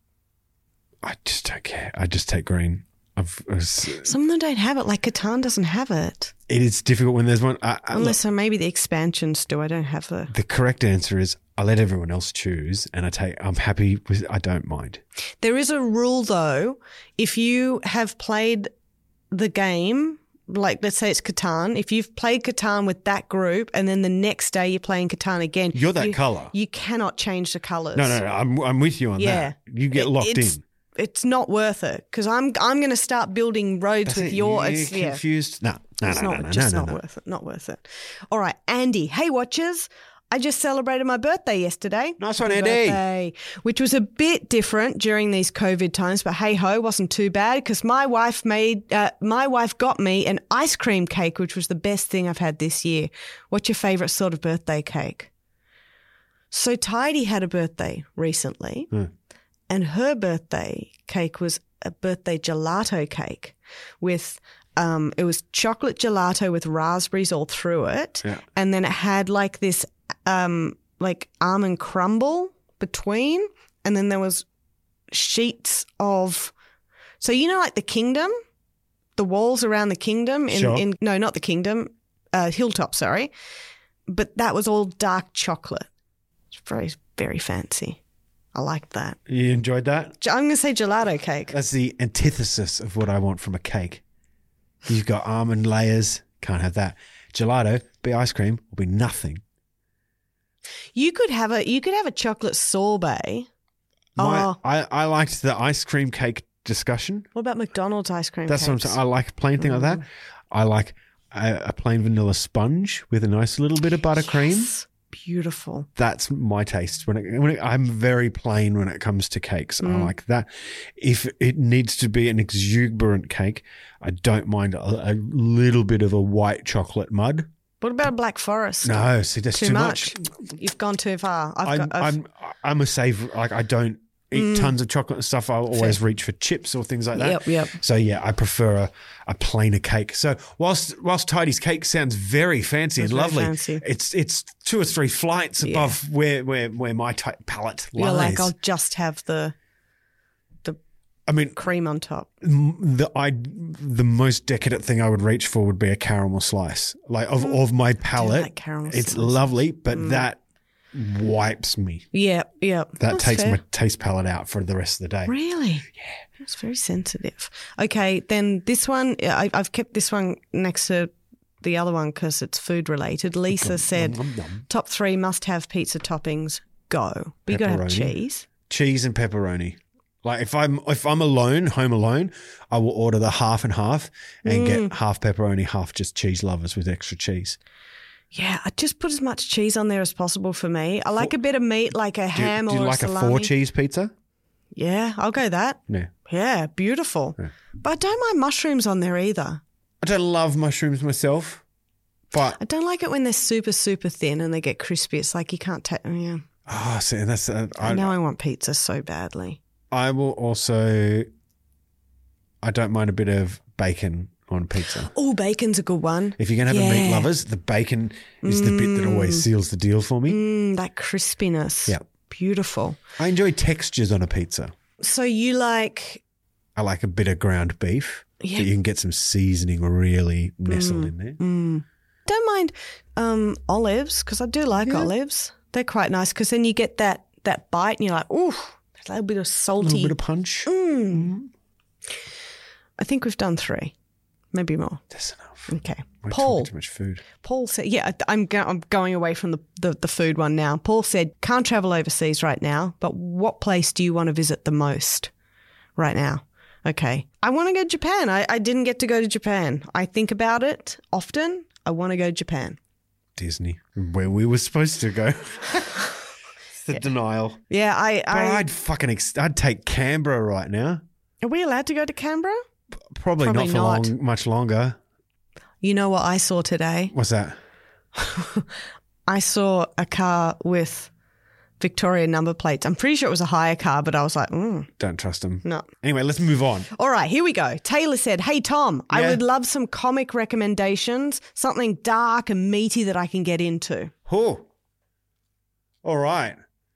I just don't care. I just take green. I've, it's- Some of them don't have it, like Catan doesn't have it. it is difficult when there's one. I, I, look, Unless so maybe the expansions do. I don't have the... the correct answer is I let everyone else choose, and I take. I'm happy with. I don't mind. There is a rule though. If you have played the game, like let's say it's Catan, if you've played Catan with that group and then the next day you're playing Catan again, You're that you, colour. You cannot change the colours. No, no, no. I'm I'm with you on Yeah. that. You get It- locked it's, in. It's not worth it because I'm I'm going to start building roads That's with it. your. You're It's, yeah. confused. No, no, It's no, not no, no, just no, not no. worth it. Not worth it. All right, Andy. Hey, watchers. I just celebrated my birthday yesterday. Nice one, Happy Andy. birthday, which was a bit different during these COVID times, but hey ho, wasn't too bad because my wife made uh, my wife got me an ice cream cake, which was the best thing I've had this year. What's your favourite sort of birthday cake? So Tidy had a birthday recently, Hmm. and her birthday cake was a birthday gelato cake with. Um, it was chocolate gelato with raspberries all through it. Yeah. And then it had like this, um, like almond crumble between. And then there was sheets of, so you know, like the kingdom, the walls around the kingdom in, Sure. in no, not the kingdom, uh, Hilltop, sorry. But that was all dark chocolate. It's very, very fancy. I liked that. You enjoyed that? I'm going to say gelato cake. That's the antithesis of what I want from a cake. You've got almond layers. Can't have that. Gelato, be ice cream, will be nothing. You could have a, you could have a chocolate sorbet. My, Oh. I, I liked the ice cream cake discussion. What about McDonald's ice cream That's what I'm cakes? saying. I like a plain thing like that. I like a, a plain vanilla sponge with a nice little bit of buttercream. Yes. Beautiful. That's my taste. When, it, when it, I'm very plain when it comes to cakes. Mm. I like that. If it needs to be an exuberant cake, I don't mind a, a little bit of a white chocolate mud. What about a Black Forest? No, see, that's Too, too, much. You've gone too far. I've I'm, got, I've, I'm, I'm a savory. Like I don't eat tons of chocolate and stuff. I always reach for chips or things like that. Yep, yep. So yeah, I prefer a, a plainer cake. So whilst whilst Tidy's cake sounds very fancy It's and very lovely, fancy. it's it's two or three flights Yeah. above where where where my t- palate lies. you're like, I'll just have the the I mean, cream on top. m- the I the most decadent thing I would reach for would be a caramel slice. Like of of my palate, like caramel it's slices. lovely, but that wipes me. Yeah, yeah. That That's takes fair. my taste palette out for the rest of the day. Really? Yeah. It's very sensitive. Okay, then this one, I, I've kept this one next to the other one because it's food related. Lisa said, Nom, nom, nom. top three must-have pizza toppings, go. But you got to have Pepperoni. cheese. Cheese and pepperoni. Like if I'm if I'm alone, home alone, I will order the half and half and Mm. get half pepperoni, half just cheese lovers with extra cheese. Yeah, I just put as much cheese on there as possible for me. I like a bit of meat, like a Do, ham do you or like a a salami. four cheese pizza? Yeah, I'll go that. No. Yeah, beautiful. Yeah. But I don't mind mushrooms on there either. I don't love mushrooms myself, but I don't like it when they're super, super thin and they get crispy. It's like you can't take. Yeah. oh, see, that's uh, I I, know I want pizza so badly. I will also. I don't mind a bit of bacon on pizza. Oh, bacon's a good one. If you're gonna have a meat Yeah. lovers, the bacon is the bit that always seals the deal for me. Mm, that crispiness. Yeah. Beautiful. I enjoy textures on a pizza. So you like, I like a bit of ground beef. Yeah. So you can get some seasoning really nestled in there. mm, don't mind um, olives because I do like Yeah. olives. They're quite nice because then you get that, that bite and you're like, ooh, there's a little bit of A salty. little bit of punch. Mm. I think we've done three, maybe more. That's enough. Okay. We're Paul. talking too much food. Paul said, yeah, I- I'm, go- I'm going away from the, the, the food one now. Paul said, can't travel overseas right now, but what place do you want to visit the most right now? Okay. I want to go to Japan. I, I didn't get to go to Japan. I think about it often. I want to go to Japan. Disney, where we were supposed to go. The denial. Yeah, I, But I I'd fucking, ex- I'd take Canberra right now. are we allowed to go to Canberra? Probably, Probably not for not. long, much longer. You know what I saw today? What's that? I saw a car with Victoria number plates. I'm pretty sure it was a hire car, but I was like, mm, Don't trust them. no. Anyway, let's move on. All right, here we go. Taylor said, hey, Tom, I Yeah? would love some comic recommendations, something dark and meaty that I can get into. Oh, all right.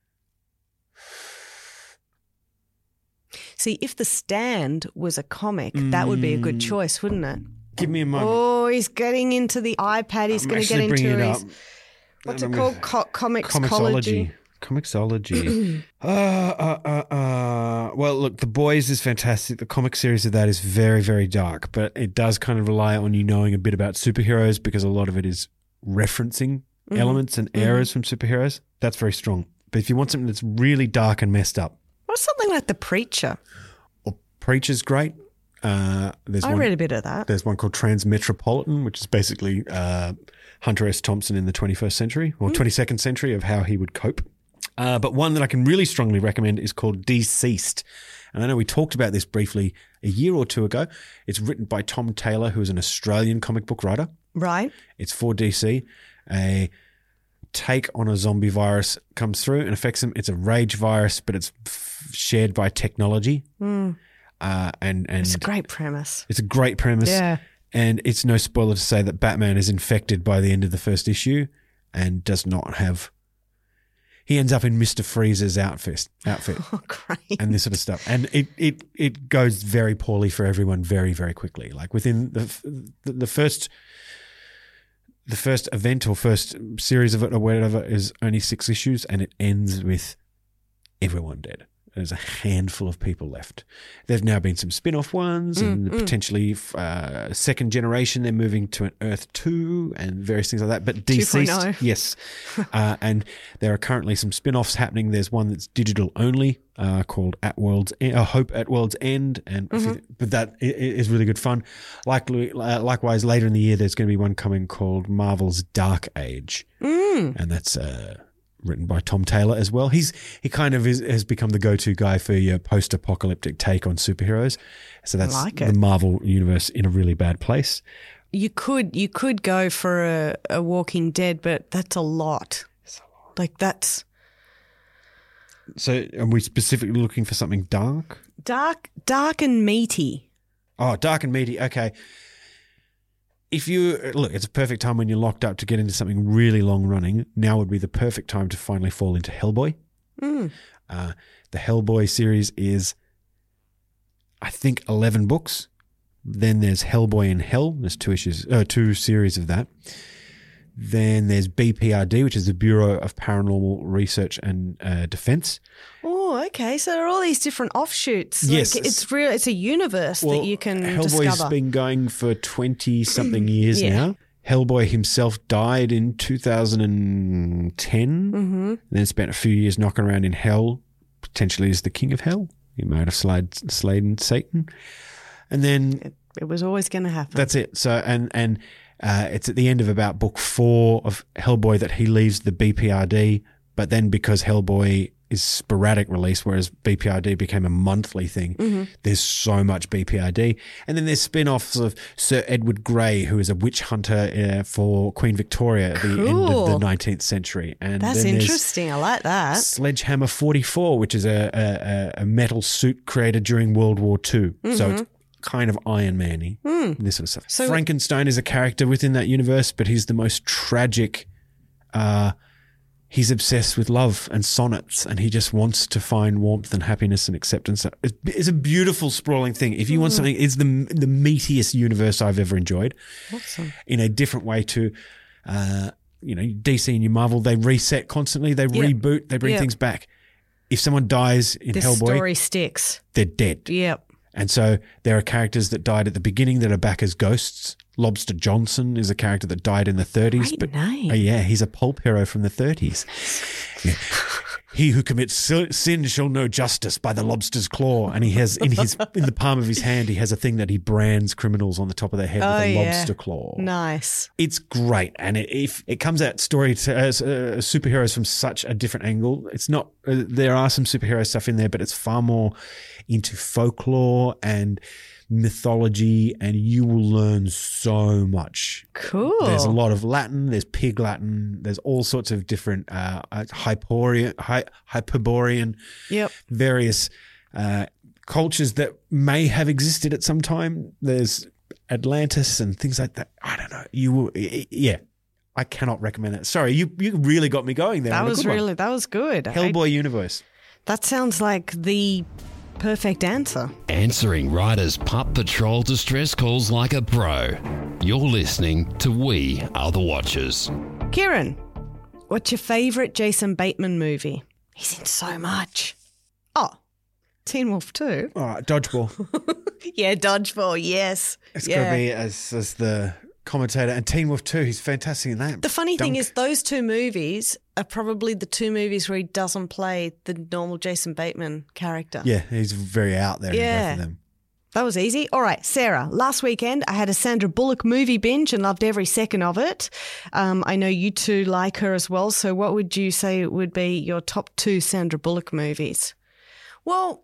See, if The Stand was a comic, that would be a good choice, wouldn't it? Give me a moment. Oh, he's getting into the iPad. He's I'm going to get actually into bringing it his, up. what's And it I'm called? gonna- Co- comicsology. Comicsology. Comicsology. uh, uh, uh, uh. Well, look, The Boys is fantastic. The comic series of that is very, very dark, but it does kind of rely on you knowing a bit about superheroes because a lot of it is referencing elements and eras from superheroes. That's very strong. But if you want something that's really dark and messed up, Or something like The Preacher. well, Preacher's great. Uh, there's I one. read a bit of that. There's one called Transmetropolitan, which is basically uh, Hunter S. Thompson in the twenty-first century or twenty-second century of how he would cope. Uh, but one that I can really strongly recommend is called Deceased. And I know we talked about this briefly a year or two ago. It's written by Tom Taylor, who is an Australian comic book writer. Right? It's for D C. A take on a zombie virus comes through and affects them. It's a rage virus, but it's f- shared by technology. Mm. Uh, and and It's a great premise. it's a great premise. Yeah. And it's no spoiler to say that Batman is infected by the end of the first issue and does not have. He ends up in Mister Freeze's outfit, outfit Oh, great. and this sort of stuff. And it, it, it goes very poorly for everyone very, very quickly. Like within the, the, the first. The first event or first series of it or whatever is only six issues and it ends with everyone dead. There's a handful of people left. There've now been some spin-off ones and potentially uh, second generation. They're moving to an Earth two and various things like that. But Deceased, two point oh. yes. uh, and there are currently some spin-offs happening. There's one that's digital only uh, called At World's e- uh, Hope at World's End, and Mm-hmm. but that i- i- is really good fun. Likely, uh, likewise, later in the year, there's going to be one coming called Marvel's Dark Age, Mm. and that's uh, written by Tom Taylor as well. He's he kind of is, has become the go-to guy for your post-apocalyptic take on superheroes. So that's like the it. Marvel universe in a really bad place. You could you could go for a, a Walking Dead, but that's a lot. Like that's So are we specifically looking for something dark? dark, dark and meaty. Oh, dark and meaty. Okay. If you look, it's a perfect time when you're locked up to get into something really long running. Now would be the perfect time to finally fall into Hellboy. Mm. Uh, the Hellboy series is, I think, eleven books. Then there's Hellboy in Hell. There's two issues, uh, two series of that. Then there's B P R D, which is the Bureau of Paranormal Research and uh, Defense. Oh, okay. So there are all these different offshoots. Yes. Like it's real. It's a universe Well, that you can Hellboy's discover. been going for twenty-something years Yeah. now. Hellboy himself died in two thousand ten, mm-hmm. then spent a few years knocking around in hell, potentially as the king of hell. He might have slayed, slayed Satan. And then It, it was always going to happen. that's it. So, and, and uh, it's at the end of about book four of Hellboy that he leaves the B P R D, but then because Hellboy is sporadic release, whereas B P R D became a monthly thing. Mm-hmm. There's so much B P R D. And then there's spin-offs of Sir Edward Grey, who is a witch hunter uh, for Queen Victoria at the end of Cool. the nineteenth century. And That's then there's interesting. I like that. Sledgehammer forty-four, which is a, a, a metal suit created during World War Two. Mm-hmm. So it's kind of Iron Man-y, mm. this sort of stuff. So- Frankenstein is a character within that universe, but he's the most tragic uh he's obsessed with love and sonnets, and he just wants to find warmth and happiness and acceptance. It's, it's a beautiful, sprawling thing. If you want something, it's the the meatiest universe I've ever enjoyed. Awesome. In a different way to, uh, you know, D C and your Marvel, they reset constantly. They reboot. They bring Yep. things back. If someone dies in This Hellboy, story sticks. they're dead. Yep. And so there are characters that died at the beginning that are back as ghosts. Lobster Johnson is a character that died in the thirties. Great but name. Uh, yeah, he's a pulp hero from the thirties. Yeah. He who commits si- sin shall know justice by the lobster's claw. And he has in his in the palm of his hand, he has a thing that he brands criminals on the top of their head Oh, with a yeah. lobster claw. Nice. It's great, and it, if it comes at story to uh, uh, superheroes from such a different angle, it's not. Uh, there are some superhero stuff in there, but it's far more into folklore and mythology, and you will learn so much. Cool. There's a lot of Latin. There's Pig Latin. There's all sorts of different uh, uh, Hyperion, Hy- Hyperborean, Yep. various uh, cultures that may have existed at some time. There's Atlantis and things like that. I don't know. You will, yeah. I cannot recommend it. Sorry, you you really got me going there. That on a was good one. really, that was good. I- Hellboy universe. that sounds like the perfect answer. Answering writers' Pup Patrol distress calls like a pro. You're listening to We Are the Watchers. Kieran, what's your favourite Jason Bateman movie? He's in so much. Oh, Teen Wolf two. All right, Dodgeball. Yeah, Dodgeball, yes. It's yeah. got to be as as the commentator, and Teen Wolf two. He's fantastic in that. The funny thing Dunk. is those two movies are probably the two movies where he doesn't play the normal Jason Bateman character. yeah, he's very out there Yeah. in both of them. That was easy. All right, Sarah, last weekend I had a Sandra Bullock movie binge and loved every second of it. Um, I know you two like her as well, so what would you say would be your top two Sandra Bullock movies? Well,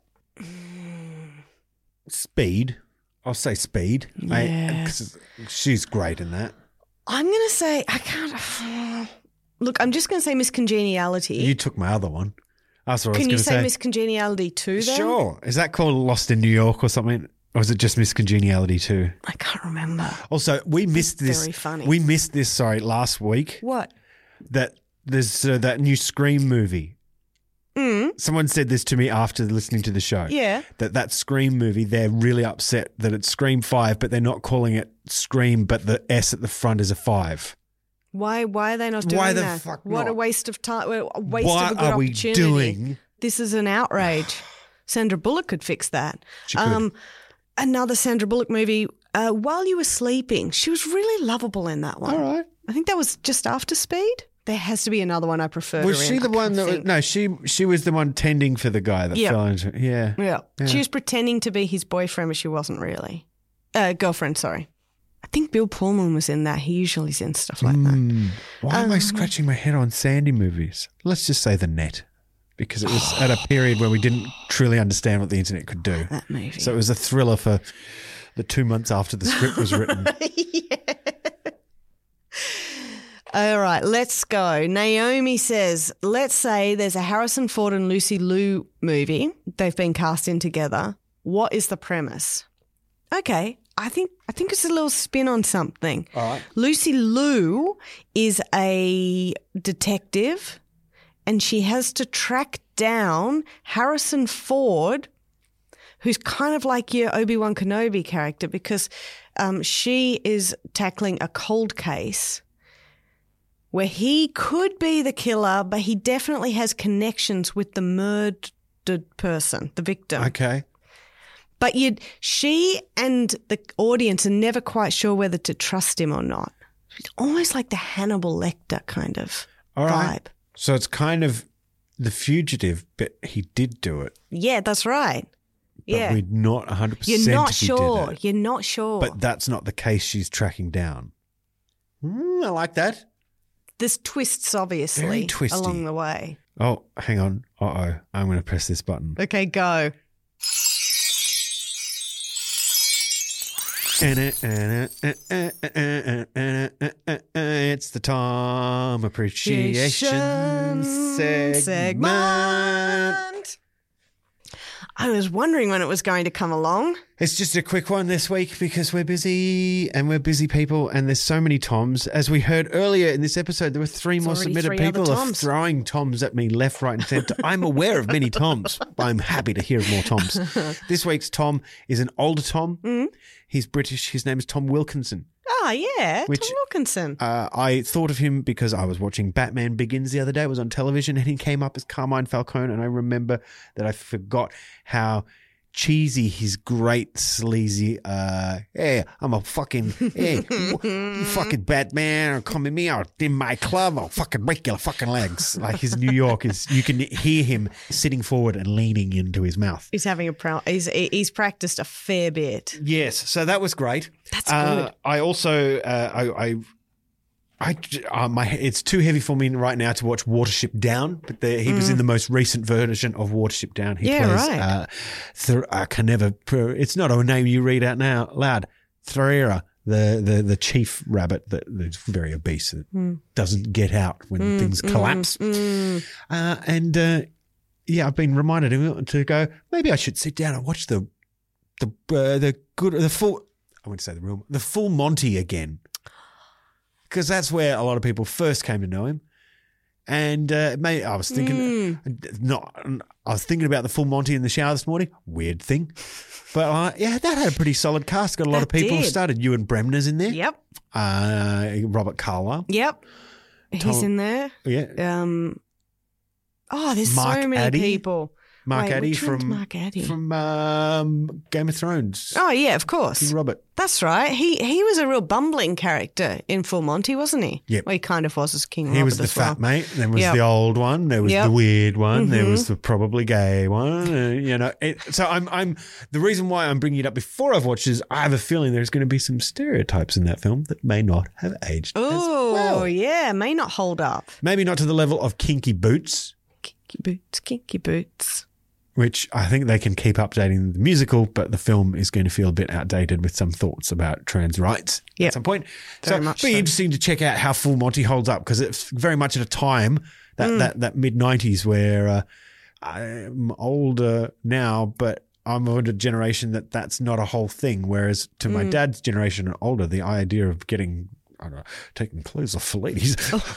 Speed. I'll say Speed. I- Yeah. 'cause she's great in that. I'm going to say, I can't. Look, I'm just going to say Miss Congeniality. You took my other one. That's what I was Can going you to say, say. Miss Congeniality too then? Sure. Is that called Lost in New York or something? Or is it just Miss Congeniality too? I can't remember. Also, we missed this. Very funny. We missed this, sorry, last week. What? That there's uh, that new Scream movie. Mm, Someone said this to me after listening to the show. yeah. That that Scream movie, they're really upset that it's Scream five, but they're not calling it Scream, but the S at the front is a five. Why Why are they not doing Why the that? fuck What a not? waste of time. A waste What of a good are we opportunity. doing? This is an outrage. Sandra Bullock could fix that. She could. Another Sandra Bullock movie, uh, While You Were Sleeping. She was really lovable in that one. All right. I think that was just after Speed. There has to be another one I prefer. Was her she in. the I one can't that was, think. no, she she was the one tending for the guy that Yeah. fell into yeah. Yeah. Yeah. She was pretending to be his boyfriend, but she wasn't really. Uh, girlfriend, sorry. I think Bill Pullman was in that. He usually is in stuff like that. Hmm. Why am I Um, scratching my head on Sandy movies? Let's just say The Net. Because it was at a period where we didn't truly understand what the internet could do. That movie. So it was a thriller for the two months after the script was written. All right, let's go. Naomi says, let's say there's a Harrison Ford and Lucy Liu movie. They've been cast in together. What is the premise? Okay, I think I think it's a little spin on something. All right. Lucy Liu is a detective and she has to track down Harrison Ford, who's kind of like your Obi-Wan Kenobi character, because um, she is tackling a cold case where he could be the killer, but he definitely has connections with the murdered person, the victim. Okay. But you, she and the audience are never quite sure whether to trust him or not. It's almost like the Hannibal Lecter kind of All right. vibe. So it's kind of The Fugitive, but he did do it. Yeah, that's right. But Yeah. we're not one hundred percent You're not if he sure. did it. You're not sure. But that's not the case she's tracking down. Mm, I like that. There's twists, obviously, Very twisty. along the way. Oh, hang on. Uh-oh. I'm going to press this button. Okay, go. It's the Tom Appreciation segment. segment. I was wondering when it was going to come along. It's just a quick one this week because we're busy and we're busy people and there's so many Toms. As we heard earlier in this episode, there were three There's more already submitted. three People other are Toms. throwing Toms at me left, right and centre. I'm aware of many Toms. I'm happy to hear of more Toms. This week's Tom is an older Tom. Mm. He's British. His name is Tom Wilkinson. Ah, yeah, Which- Tom Wilkinson. Uh, I thought of him because I was watching Batman Begins the other day. It was on television and he came up as Carmine Falcone. And I remember that I forgot how cheesy his great sleazy, uh, hey, I'm a fucking, hey, you fucking Batman, or come at me, or in my club, I'll fucking break your fucking legs. Like his New York is, you can hear him sitting forward and leaning into his mouth. He's having a proud. He's he's practiced a fair bit. Yes, so that was great. That's Uh, good. I also, uh, I, I, I, uh, my, it's too heavy for me right now to watch Watership Down, but the, he was in the most recent version of Watership Down. He Mm. Yeah, plays, right. uh, Th- I can never, pro- it's not a name you read out now loud. Threera, the, the, the chief rabbit that, that's very obese, that Mm. doesn't get out when things collapse. Uh, and, uh, yeah, I've been reminded to go, maybe I should sit down and watch the, the, uh, the good, the full, I wouldn't say the real, the full Monty again. Because that's where a lot of people first came to know him. And uh, may, I was thinking, not, I was thinking about the full Monty in the shower this morning. Weird thing. But uh, yeah, that had a pretty solid cast. Got a lot That of people who did. started. Ewan Bremner's in there. Yep. Uh, Robert Carlyle. Yep. He's Tom- in there. Yeah. Um. Oh, there's Mark so many Addy. people. Mark Wait, Addy which one's from Mark Addy? from um, Game of Thrones. Oh yeah, of course. King Robert. That's right. He he was a real bumbling character in Full Monty, wasn't he? Yep. Well, he kind of was as King He Robert was the as fat well. mate. There was Yep. the old one. There was Yep. the weird one. There Mhm. was the probably gay one. Uh, you know. It, so I'm. I'm. The reason why I'm bringing it up before I've watched is I have a feeling there's going to be some stereotypes in that film that may not have aged as Oh well. yeah, may not hold up. Maybe not to the level of Kinky Boots, Kinky boots, kinky boots. which I think they can keep updating the musical, but the film is going to feel a bit outdated with some thoughts about trans rights Yep. at some point. Very so much it'll be so. interesting to check out how Full Monty holds up because it's very much at a time, that, Mm. that, that mid nineties where uh, I'm older now, but I'm of a generation that that's not a whole thing. Whereas to Mm. my dad's generation and older, the idea of getting, I don't know, taking clothes off for ladies.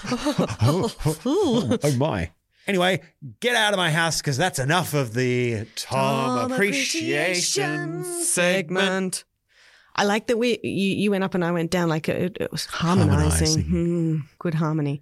oh, oh, oh, oh my. Anyway, get out of my house because that's enough of the Tom, Appreciation segment. I like that we you, you went up and I went down, like it, it was harmonizing. Harmonising. Hmm, good harmony.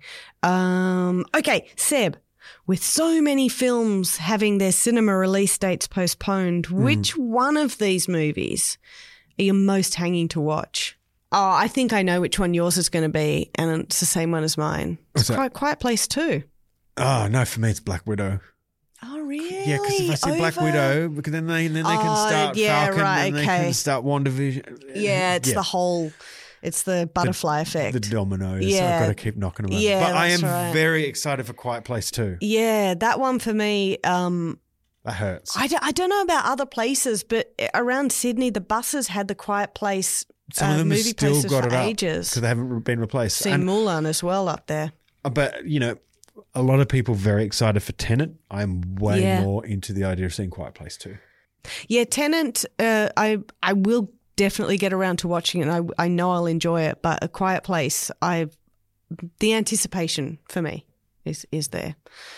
Um, okay, Seb, with so many films having their cinema release dates postponed, Hmm. which one of these movies are you most hanging to watch? Oh, I think I know which one yours is going to be, and it's the same one as mine. What's It's that? quite Quiet Place too. Oh, no, for me, it's Black Widow. Oh, really? Yeah, because if I say Black Over- Widow, because then they then they Oh, can start yeah, Falcon, right, and they okay. can start WandaVision. Yeah, it's the whole, it's the butterfly effect. the dominoes. Yeah. I've got to keep knocking them over. Yeah, but I am that's right. very excited for Quiet Place too. Yeah, that one for me. Um, That hurts. I, d- I don't know about other places, but around Sydney, the buses had the Quiet Place Some uh, of them have movie still posters got for it up ages. because they haven't been replaced. Seen And- Mulan as well up there. but you know, a lot of people very excited for Tenet. I'm way Yeah. more into the idea of seeing Quiet Place too. Yeah, Tenant, uh, I I will definitely get around to watching it, and I, I know I'll enjoy it, but A Quiet Place, I the anticipation for me is, is there.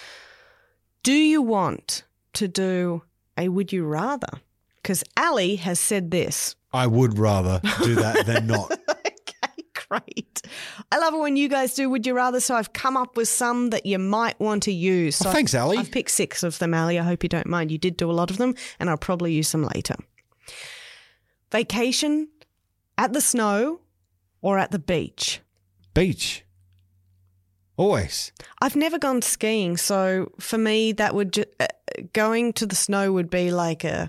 Do you want to do a Would You Rather? Because Ali has said this. I would rather do that than not. Okay, Great. I love it when you guys do Would You Rather, so I've come up with some that you might want to use. So Oh, thanks, Ali. I've picked six of them, Ali. I hope you don't mind. You did do a lot of them, and I'll probably use them later. Vacation at the snow or at the beach? Beach. Always. I've never gone skiing, so for me, that would ju- uh, going to the snow would be like a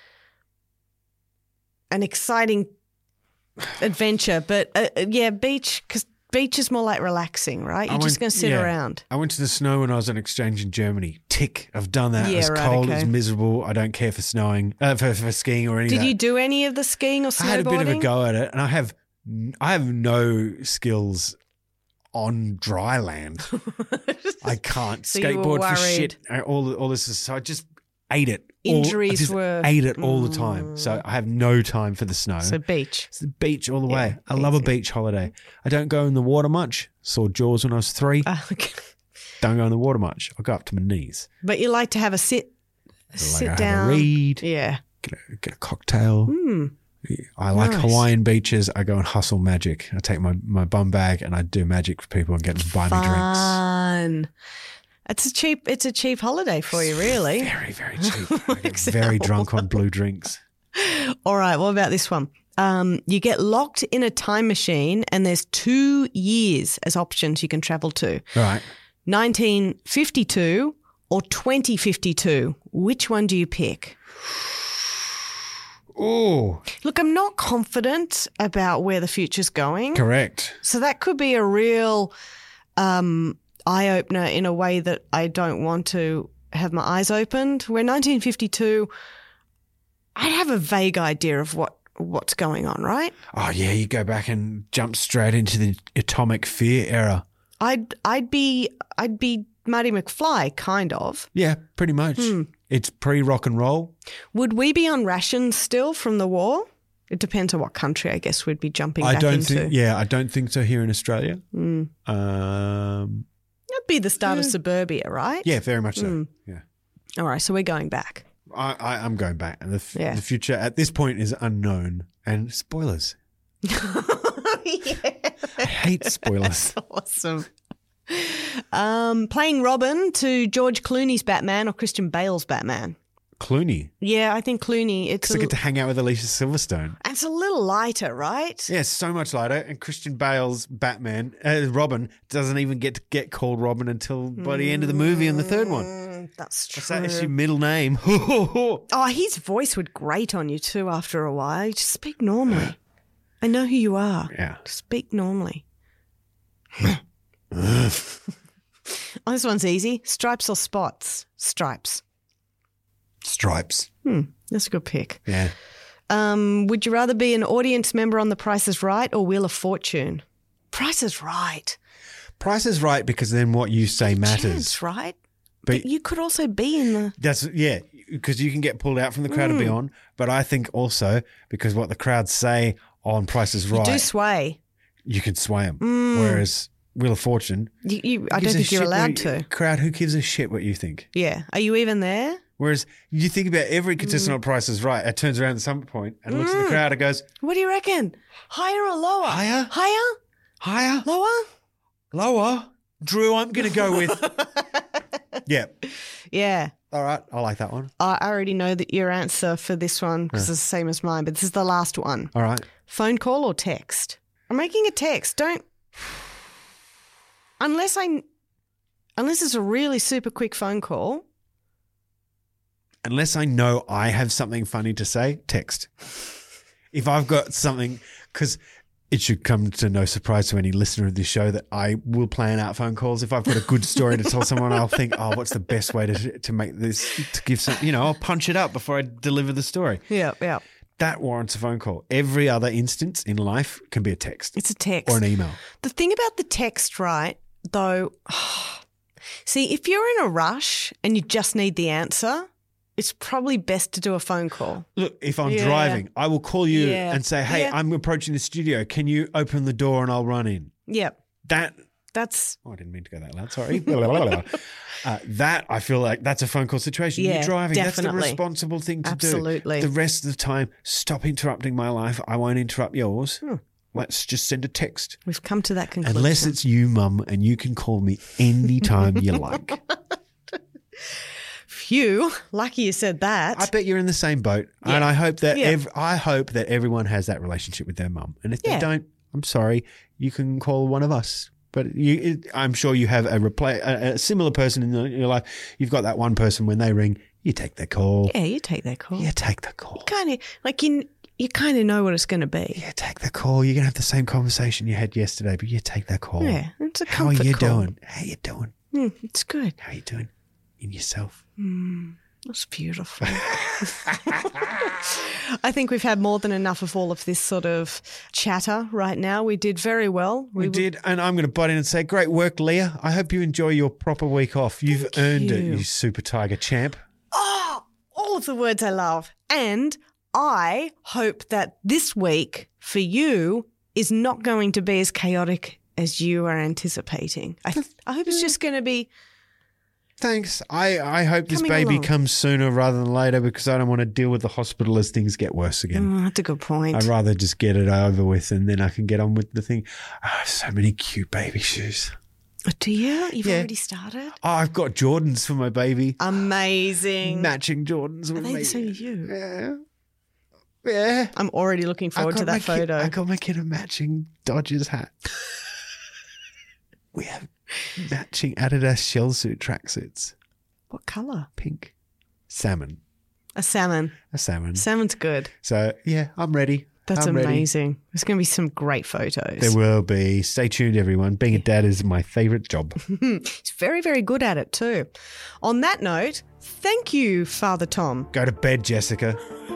an exciting adventure. But uh, uh, yeah, beach, because beach is more like relaxing, right? You're I just went- going to sit yeah. around. I went to the snow when I was on exchange in Germany. Tick. I've done that. Yeah, it's right, cold. okay. It's miserable. I don't care for snowing, uh, for, for skiing or anything. Did you do any of the skiing or snowboarding? I had a bit of a go at it, and I have I have no skills on dry land. I can't So you were skateboard for worried. shit. I- All all this is so I just ate it. All- Injuries I just were- ate it all the time. So I have no time for the snow. So beach. It's the beach all the Yeah, way. I love a easy. beach holiday. I don't go in the water much. Saw Jaws when I was three. Ah, okay. Don't go in the water much. I go up to my knees. But you like to have a sit, I sit like to have down. a read. Yeah. Get a, get a cocktail. Mm. I like Nice. Hawaiian beaches. I go and hustle magic. I take my, my bum bag and I do magic for people and get them to buy me drinks. Fun. It's a cheap. It's a cheap holiday for you, really. Very, very cheap. I get very drunk on blue drinks. All right. What about this one? Um, you get locked in a time machine, and there's two years as options you can travel to: All right. nineteen fifty-two or twenty fifty-two. Which one do you pick? Oh, Look, I'm not confident about where the future's going. correct. So that could be a real um, eye opener in a way that I don't want to have my eyes opened. Where nineteen fifty-two, I'd have a vague idea of what what's going on, right? Oh, yeah, you go back and jump straight into the atomic fear era. I'd I'd be I'd be Marty McFly, kind of. Yeah, pretty much. Hmm. It's pre-rock and roll. Would we be on rations still from the war? It depends on what country, I guess, we'd be jumping I back don't into. think. Yeah, I don't think so here in Australia. Mm. Um, That'd be the start of Yeah. suburbia, right? yeah, very much so. Hmm. Yeah. All right, so we're going back. I, I, I'm going back, and the, f- Yeah. the future at this point is unknown. And spoilers. yeah. I hate spoilers. Awesome. Um, playing Robin to George Clooney's Batman or Christian Bale's Batman? Clooney, Yeah, I think Clooney. It's because I a, get to hang out with Alicia Silverstone. it's a little lighter, right? Yeah, it's so much lighter. And Christian Bale's Batman, uh, Robin, doesn't even get to get called Robin until by the end of the movie in the third one. Mm, that's true. What's that? It's your middle name. Oh, his voice would grate on you too after a while. Just speak normally. I know who you are. yeah. Speak normally. Oh, this one's easy. Stripes or spots? Stripes. Stripes. Hmm, that's a good pick. Yeah. Um, would you rather be an audience member on The Price is Right or Wheel of Fortune? Price is Right. Price is right because then what you say matters. Chance, right? But- But you could also be in the. That's yeah, because you can get pulled out from the crowd Mm. to be on. But I think also because what the crowd say on Price is You Right, do sway. you can sway them. Mm. Whereas Wheel of Fortune, You, you, I gives don't a think you're shit allowed what you- to. Crowd, who gives a shit what you think? Yeah. Are you even there? Whereas you think about every contestant Mm. on Price is Right, it turns around at some point and looks at the crowd and goes, What do you reckon? Higher or lower? Higher. Higher? higher, Lower? lower. Drew, I'm going to go with. Yeah. Yeah. All right. I like that one. I I already know that your answer for this one because it's the same as mine, but this is the last one. All right. Phone call or text? I'm making a text. Don't. Unless I. Unless it's a really super quick phone call. Unless I know I have something funny to say, text. If I've got something, because it should come to no surprise to any listener of this show that I will plan out phone calls. If I've got a good story to tell someone, I'll think, oh, what's the best way to to make this, to give some, you know, I'll punch it up before I deliver the story. Yeah, yeah. That warrants a phone call. Every other instance in life can be a text It's a text. or an email. The thing about the text, right, though, see, if you're in a rush and you just need the answer, it's probably best to do a phone call. Look, if I'm Yeah. driving, I will call you Yeah. and say, hey, Yeah. I'm approaching the studio. Can you open the door and I'll run in? Yep. That That's, Oh, I didn't mean to go that loud. Sorry. uh, that I feel like that's a phone call situation. Yeah, You're driving. That's definitely. the responsible thing to Absolutely. do. The rest of the time, stop interrupting my life. I won't interrupt yours. Hmm. let's just send a text. We've come to that conclusion. Unless it's you, Mum, and you can call me anytime you like. Phew, lucky you said that. I bet you're in the same boat, Yeah. and I hope that Yeah. ev- I hope that everyone has that relationship with their mum. And if Yeah. they don't, I'm sorry, you can call one of us. But you, it, I'm sure you have a, repla- a, a similar person in your life. You've got that one person when they ring, you take their call. Yeah, you take that call. You take the call. Kind of like you. You kind of know what it's going to be. You take the call. You're gonna have the same conversation you had yesterday, but you take that call. Yeah, it's a How are comfort you call. doing? How you doing? Mm, it's good. How you doing in yourself? That's beautiful. I think we've had more than enough of all of this sort of chatter right now. We did very well. We, were- did, and I'm going to butt in and say, great work, Leah. I hope you enjoy your proper week off. You've Thank earned it, you. you super tiger champ. Oh, all of the words I love. And I hope that this week for you is not going to be as chaotic as you are anticipating. I, I hope it's just going to be. Thanks. I, I hope this Coming baby along. comes sooner rather than later because I don't want to deal with the hospital as things get worse again. Oh, that's a good point. I'd rather just get it over with and then I can get on with the thing. Oh, so many cute baby shoes. Do you? You've Yeah. already started? Oh, I've got Jordans for my baby. Amazing. Matching Jordans with Are they me. the same as you? Yeah. Yeah. I'm already looking I forward got to my that kid- photo. I got my kid a matching Dodgers hat. We have matching Adidas shell suit tracksuits. What colour? Pink. Salmon. A salmon. A salmon. Salmon's good. So, yeah, I'm ready. That's I'm ready. amazing. There's going to be some great photos. There will be. Stay tuned, everyone. Being a dad is my favourite job. He's very, very good at it too. On that note, thank you, Father Tom. Go to bed, Jessica.